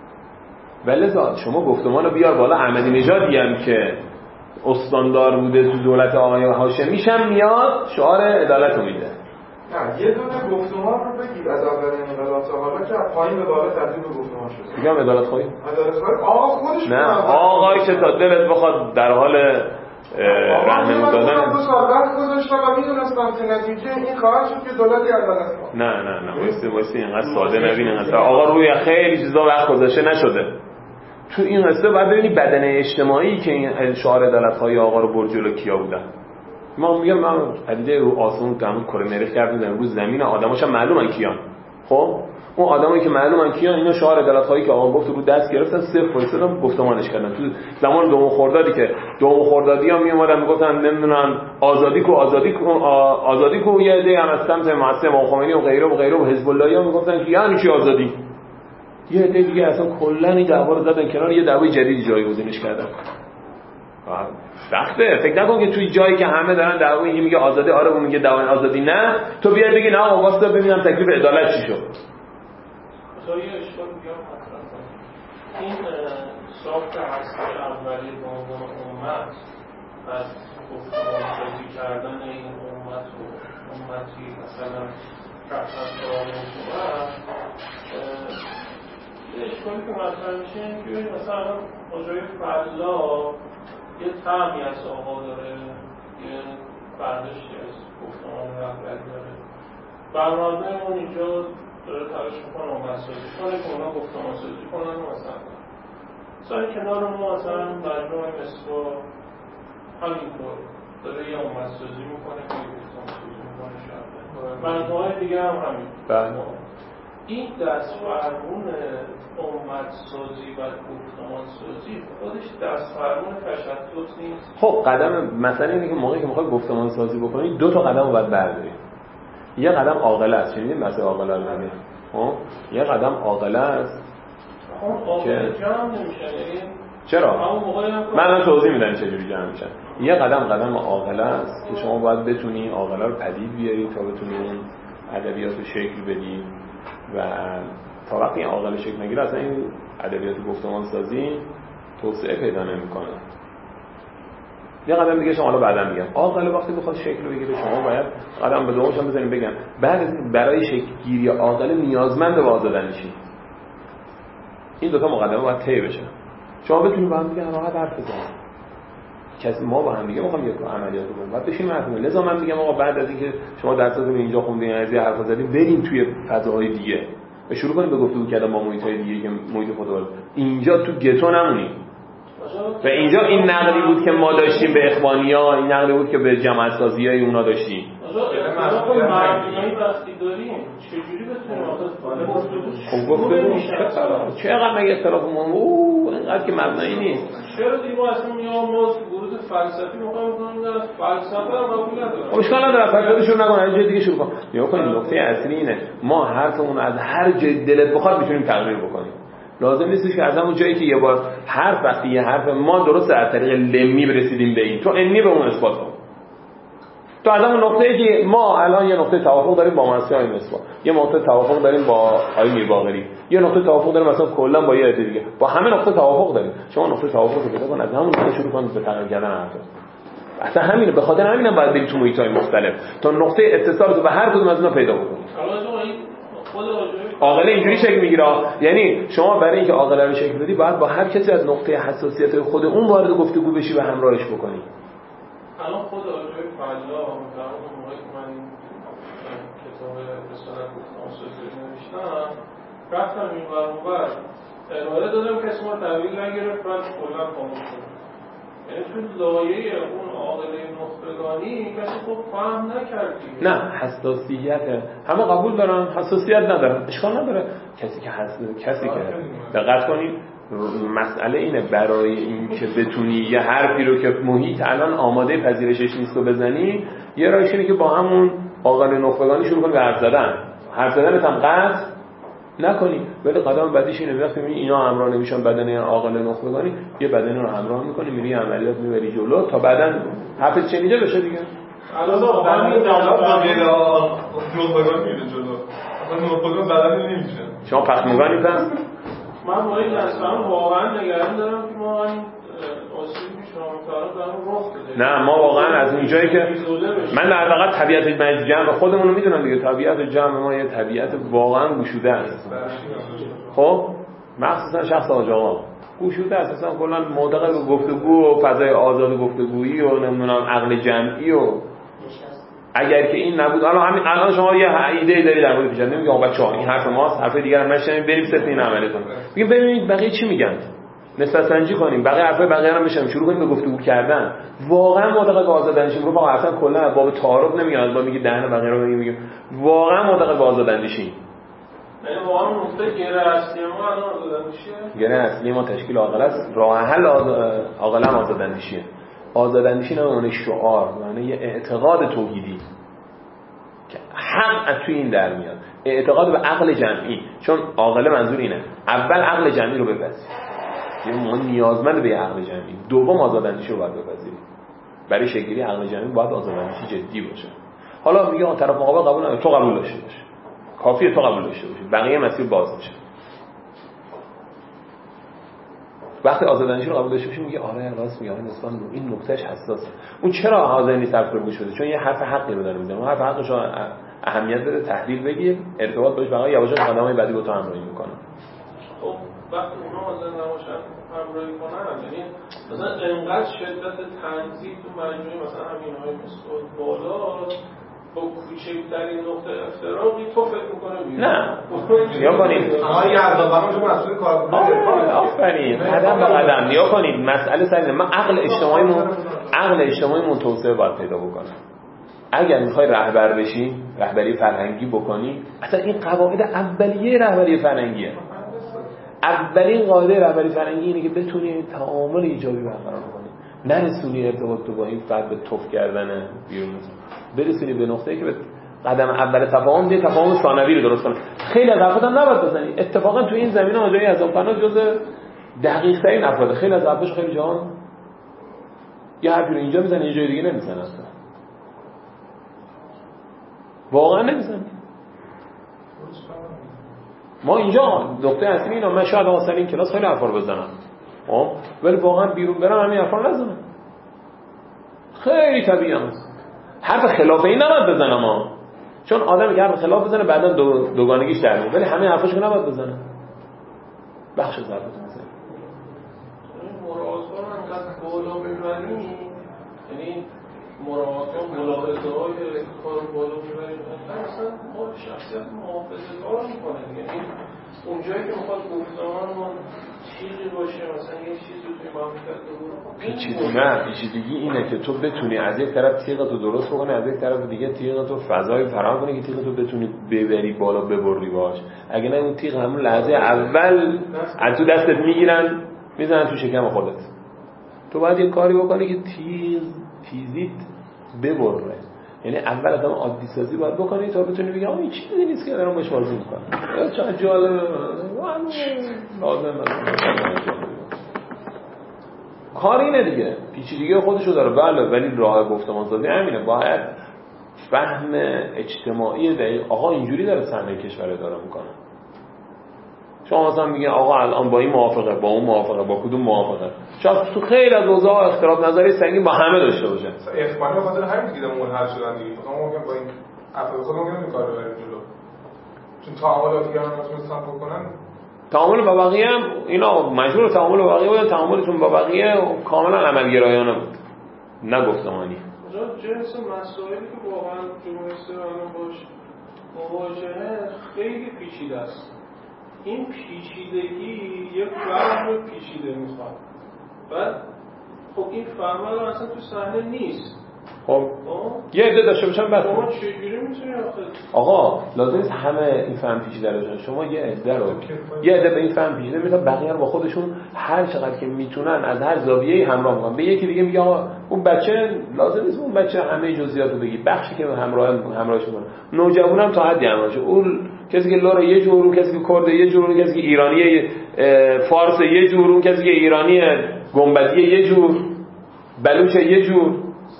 ولذا شما گفتمان رو بیار بالا احمدی نژادی هم که استاندار بوده تو دولت آقای هاشمی هم میاد شعار عدالت رو میده. نه یه دونه گفتمان رو بگید از اول انقلاب تا حالا که از پایین به بالا تبدیل به گفتمان شده. میگم عدالت خواهی؟ عدالت خواهی آقا خودش نه آقای که تا دلت بخواد در حال راهنمایی دادن من دو سال وقت گذاشتم و میدونستم که نتیجه این خواهد شد که دولت عدالت خواهد. نه نه نه وایسی وایسی اینقدر ساده نبین اینقدر آقا روی خیلی چیزا وقت گذاشته نشده. تو این قصه باید ببینی بدن اجتماعی که این شعار عدالت‌خواهی آقا رو برد جلو کیا بودن. ما میگم من پدیده رو آسمون گمون کره مریخ کردن رو زمین آدماش هم معلومن کیان. خب اون آدمایی که معلومن کیان اینا شعار عدالت‌خواهی که آقا گفت رو دست گرفتن صفر وایسادن گفتمانش کردن. تو زمان دوم خردادی که دوم خردادی ها می اومدن میگفتن نمیدونن آزادی کو آزادی کو آزادی کو یه عده هم از سمت معصوم و خمینی و غیره و غیره و حزب اللهی ها میگفتن که یعنی چی آزادی. یه عده دیگه اصلا کلا این دعوا رو زدن کنار یه دعوای جدیدی جایگزینش کردن. سخته فکر نکن که توی جایی که همه دارن دعوا این میگه آزادی آره اون میگه دعوای آزادی نه تو بیاد بگی نه آقا واسه ببینم تکلیف عدالت چی شد. مثلا یه اشکال دیگه هم مطرح کنم. این ساخت اصلی اولی به عنوان امت از گفتمان‌سازی کردن این امت و امتی مثلا رفتن سراغ شما یه اشکالی که مطرح میشه این که مثلا آجای فضلا یه طعمی از آقا داره یه برداشتی از گفتمان رهبری داره برنامه اون اینجا داره تلاش میکنه امت‌سازی کنه که اونا گفتمان‌سازی کنن و مثلا مثلا کنار ما مثلا مجموعه مصبا همینطور داره یه امت‌سازی میکنه که گفتمان‌سازی میکنه شاید مجموعه دیگه هم همین این دست فرمون امت‌سازی و گفتمان‌سازی خودش دست فرمون تشتت نیست. خب قدم مثلا اینه که موقعی که میخوای گفتمان‌سازی بکنی دو تا قدم رو باید برداری. یه قدم عاقله است. شنیدین مثلا عاقله رو میگه. خب یه قدم عاقله است که جمع نمیشه. چرا؟ من الان توضیح میدم چجوری جمع میشن. یه قدم قدم عاقله است که شما باید بتونی عاقله رو پدید بیاری تا بتونی اون ادبیات رو شکل بدی و تا وقتی این عاقله شکل نگیره اصلا این ادبیات گفتمان‌سازی توسعه پیدا نمیکنه. یه قدم دیگه شما حالا بعدا میگم عاقله وقتی بخواد شکل بگیره شما باید قدم به دومش هم بزنیم بگم بعد برای شکل گیری عاقله نیازمند به آزادانشی. این دو تا مقدمه باید طی بشه. شما بتونید با هم دیگه راحت حرف بزنید. کسی ما با هم دیگه میخوام یک عملیات بکنیم بعد بشیم حرف بزنیم. لذا من میگم آقا بعد از اینکه شما درساتون اینجا خوندین از این حرفا زدین بریم توی فضاهای دیگه و شروع کنیم به گفتگو کردن با محیط‌های دیگه که محیط خودآگاه. اینجا تو گتو نمونیم. و اینجا این نقدی بود که ما داشتیم به اخوانی‌ها، این نقدی بود که به جماعت سازی‌های اونا داشتیم. معنی وقتی داریم چجوری بتونیم خب گفتگو چقدر مگه اختلافمون او اینقدر که مبنایی نیست. چرا دیگه ما اصلا میام ما ورود فلسفی می‌خوایم بکنیم در فلسفه رو قبول ندارم. خب اشکال نداره فلسفه شروع نکن هر جای دیگه شروع کن. نگاه کن نکته اصلی اینه ما حرفمون از هر جای دلت بخواد میتونیم تغییر بکنیم. لازم نیست که از همون جایی که یه بار حرف وقتی یه حرف ما درست از طریق لمی برسیدیم به این تو انی به اون اثبات کن. تو از همون نقطه‌ای که ما الان یه نقطه توافق داریم با مناسبای مصباح، یه نقطه توافق داریم با آقای میرباقری، یه نقطه توافق داریم مثلا کلا با یه عده دیگه، با همه نقطه توافق داریم. شما نقطه توافق رو پیدا کن از همون نقطه شروع کن به تغییر کردن حرف. اصلا همینه، به خاطر همینم باید بریم تو محیط‌های مختلف تا نقطه اتصال رو به هر کدوم از اینا پیدا بکنیم. حالا تو این عاقله اینجوری شکل میگیره. یعنی شما برای اینکه عاقله رو شکل بدی باید با هر کسی از نقطه حساسیت خود اون وارد گفتگو بشی و همراهش بکنی. الان خود آقای فضلا در اون موقعی که من کتاب رسالت گفتمان سوزی نوشتم رفتم این ور اون ور ارائه دادم که اسم رو تحویل نگرفت بعد کلا خاموش شد. یعنی تو لایه اون عاقله نخبگانی کسی خوب فهم نکردی. نه حساسیت همه قبول دارن، حساسیت ندارن، اشکال نداره. کسی که حساس کسی که دقت کنید مسئله اینه برای این که بتونی یه حرفی رو که محیط الان آماده پذیرشش نیست و بزنی، یه راهش اینه که با همون عاقله نخبگانی شروع کنی به حرف زدن. حرف زدنت هم قطع نکنی، ولی قدم بعدیش اینه وقتی میبینی اینا همراه نمیشن بدن عاقله نخبگانی، یه بدن رو همراه میکنی میری عملیات میبری جلو تا بعدن حرفت چنیده بشه دیگه. الان واقعا این جواب باقی نخبگان میره جلو. اصلا نخبگان بدن نمیشه. شما پخمگانی پس من با این اصلا واقعا نگران دارم که ما این آسیبی که شما می‌فرمایید دارم رخ بده. نه ما واقعا از اونجایی که من در واقع طبیعت جمع خودمون رو میدونم دیگه، طبیعت جمع ما یه طبیعت واقعا گشوده است. خب مخصوصا شخص حاج آقا گشوده است، اصلا کلا معتقد به گفتگو و فضای آزاد گفتگویی و نمیدونم عقل جمعی و اگر که این نبود الان همین الان شما یه ایده دارید در مورد پیشنهاد میگم بچه‌ها این حرف ماست، حرف دیگه هم نشنوید، بریم صرف این عمل کنیم. میگم ببینید بقیه چی میگن، نسبت سنجی کنیم، بقیه حرفای بقیه هم بشم شروع کنیم به گفتگو کردن. واقعا معتقد به آزاداندیشی رو با اصلا کلا باب تعارف نمیاد، با میگه دهن بقیه رو میگه میگم واقعا معتقد به آزاداندیشی. یعنی واقعا نقطه گره اصلی ما الان آزاداندیشیه. گره اصلی ما تشکیل عاقله است، راه حل عاقله هم آزاداندیشیه. آزاداندیشی نه معنی شعار، معنی یه اعتقاد توحیدی که حق از توی این در میاد، اعتقاد به عقل جمعی. چون عاقله منظور اینه اول عقل جمعی رو بپذیر، یعنی ما نیازمند به عقل جمعی، دوم آزاداندیشی رو باید بپذیریم. برای شکلی عقل جمعی باید آزاداندیشی جدی باشه. حالا میگه اون طرف مقابل قبول نداره، تو قبول داشته باش، کافیه تو قبول داشته باشی، بقیه مسیر باز میشه. وقتی آزاداندیشی رو قبول داشته باشی میگه آره راست میگه، نسبت به این نکتهش حساسه. اون چرا حاضر نیست حرف رو گوش بده؟ چون یه حرف حقی رو داره میزنه، اون حرف حقش رو اهمیت بده، تحلیل بگیر، ارتباط باش، بقیه یواش یواش قدمای بعدی با تو همراهی میکنه. خب وقتی اونا حاضر نباشن همراهی کنن، یعنی مثلا انقدر شدت تنزیه تو مجموعه مثلا همین‌های مثل بالا با کوچکترین نقطه افتراقی تو فکر میکنه میاد. نه نیا کنید اما یه ارزابران جو مسئول کارگروه آفرین قدم به قدم نیا کنید. مسئله سر ما عقل اجتماعیمون عقل اجتماعیمون توسعه باید پیدا بکنه. اگر میخوای رهبر بشی، رهبری فرهنگی بکنی، اصلا این قواعد اولیه رهبری فرهنگیه. اولین قاعده رهبری فرهنگی اینه که بتونی تعامل ایجابی برقرار کنی، نرسونی ارتباط تو با این فرد به توف کردن بیرون، برسونی به نقطه‌ای که به قدم اول تفاهم دی تفاهم ثانوی رو درست کنی. خیلی از حرفات هم نباید بزنی. اتفاقا تو این زمینه آجای از پناه جزء دقیق ترین افراد. خیلی از حرفاش خیلی جان یه حرفی رو اینجا میزنه یه جای دیگه نمیزنه، اصلا واقعا نمیزنه. ما اینجا نقطه اصلی اینا، من شاید اصلا این کلاس خیلی حرفا رو بزنم خب ولی واقعا بیرون برم همین حرفا رو نزنم. خیلی طبیعیه حرف خلاف این نباید بزنم ها، چون آدمی که حرف خلاف بزنه بعدا دو دوگانگیش در میاد، ولی همه حرفاشو نباید بزنه. بخش از حرفتون بزنه مراعات ها رو انقدر بالا ببریم، یعنی مراعات ها ملاحظه های کار بالا ببریم، اصلا ما شخصیت محافظه کار میکنه. یعنی اونجایی که میخواد گفتمان چیزی باشه، مثلا یه چیزی توی مملکت رو پیچیدگی نه پیچیدگی اینه که تو بتونی از یک طرف تیغتو درست بکنی، از یک طرف دیگه تیغتو فضای فراهم کنی که تیغتو بتونی ببری بالا ببری باش. اگه نه اون تیغ همون لحظه اول از تو دستت میگیرن میزنن تو شکم خودت. تو باید یه کاری بکنی که تیز تیزیت ببره، یعنی اول آدم عادی سازی باید بکنی تا بتونی بگی آ این چیزی نیست که دارم باش بازی میکنم، چه جالبه لازم نداره. کار اینه دیگه، پیچیدگی خودشو داره بله، ولی راه گفتمان سازی همینه. باید فهم اجتماعی دقیق آقا اینجوری داره صحنه کشور اداره میکنه. شما مثلا میگه آقا الان با این موافقه، با اون موافقه، با کدوم موافقه، شاید تو خیلی از اوضاع اختلاف نظری سنگین با همه داشته باشه. اخباری به خاطر همین دیگه منحل شدن دیگه. مثلا ما میگم با این افراد خودمون میگم این کارو بریم جلو. چون تعاملاتی که هم نتونستن بکنن تعامل با بقیه هم اینا مجبور تعامل با بقیه بودن، تعاملشون با بقیه کاملا عملگرایانه بود نه گفتمانی. جنس مسائلی که واقعا جمهوری اسلامی باش مواجهه خیلی پیچیده است. این پیچیدگی یک فهم پیچیده میخواد. بعد خب این فهم الان اصلا تو صحنه نیست. خب یه عده داشته باشن بس. شما چجوری میتونی آقا لازم نیست همه این فهم پیچیده رو شما یه عده رو یه عده به این فهم پیچیده میتونن بقیه رو با خودشون هر چقدر که میتونن از هر زاویه‌ای همراه میکنن. به یکی دیگه میگه آقا اون بچه لازم نیست اون بچه همه جزئیات رو بگی، بخشی که همراه همراهش میکنه. نوجوانم تا حدی همراهشه. اون کسی که لور یه جور، اون کسی که کرد یه جور، اون کسی که ایرانی فارس یه جور، اون کسی که ایرانی گنبدی یه جور، بلوچ یه جور،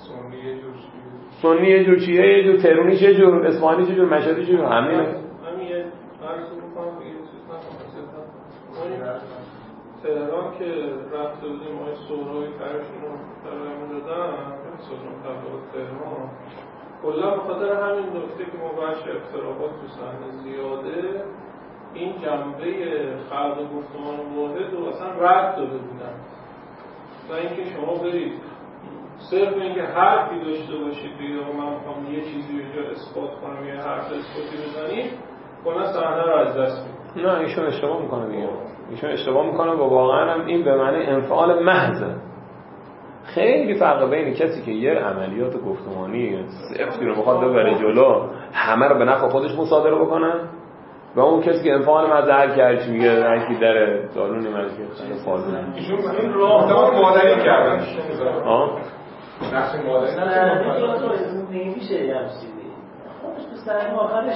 سنی یه جور، شیعه یه جور، تهرونی یه جور، اصفهانی یه جور، مشهدی یه جور، همین همین عرض می‌کنم یه چیز نکنم. تهران که رفته بودیم آقای سهرابی فرشون رو برامون دادن، سازمان تبلیغات تهران، کلا به خاطر همین نکته که ما بخش اختلافات تو صحنه زیاده، این جنبه خلق گفتمان واحد رو اصلا رد داده بودن. و اینکه شما برید صرف اینکه حرفی داشته باشید بگید آقا من میخوام یه چیزی رو اینجا اثبات کنم یا حرف اثباتی بزنید کلا صحنه رو از دست میدید. نه ایشون اشتباه میکنه دیگه. ایشون اشتباه میکنه و واقعا هم این به معنی انفعال محضه. خیلی فرق بین کسی که یه عملیات گفتمانی سفتی رو میخواد ببره جلو همه رو به نفع خودش مصادره بکنه و اون کسی که انفعال محض هر کی هرچی میگه هر کی در دارونی مرکز فاضله. ایشون این راه مادری کردن. ها نقش مادری نمیشه یه چیزی. خودش تو سر آخرش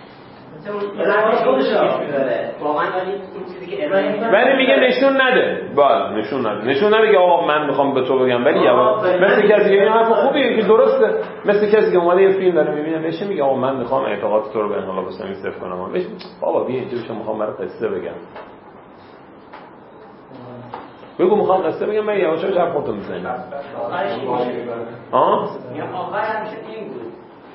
واقعا ولی میگه نشون نده. بله نشون نده. نشون نده که آقا من میخوام به تو بگم ولی یواش. مثل کسی که این حرف خوبیه که درسته. مثل کسی که اومده یه فیلم داره میبینه بهش میگه آقا من میخوام اعتقاد تو رو به انقلاب اسلامی صفر کنم. بهش بابا بیا اینجا بشم میخوام برات قصه بگم. بگو میخوام قصه بگم من یواش یواش حرف خودت میزنی. ها؟ میگم آخر همیشه این بود.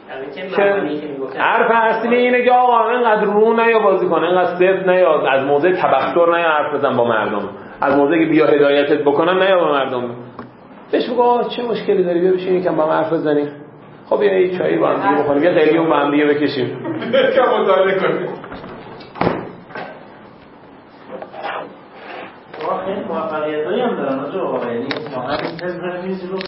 حرف اصلی اینه که آقا اینقدر رو نیا بازی کن، اینقدر صفر نیا، از موضع تبختر نیا حرف بزن با مردم، از موضع که بیا هدایتت بکنن نیا با مردم. بهش بگو آقا چه مشکلی داری بیا بشین یکم با هم حرف بزنیم. خب بیا یه چایی با هم دیگه بخوریم، یه قلیون با هم دیگه بکشیم. یکم مطالعه کنیم. واقعا موفقیتایی هم دارن آقا، یعنی ما همین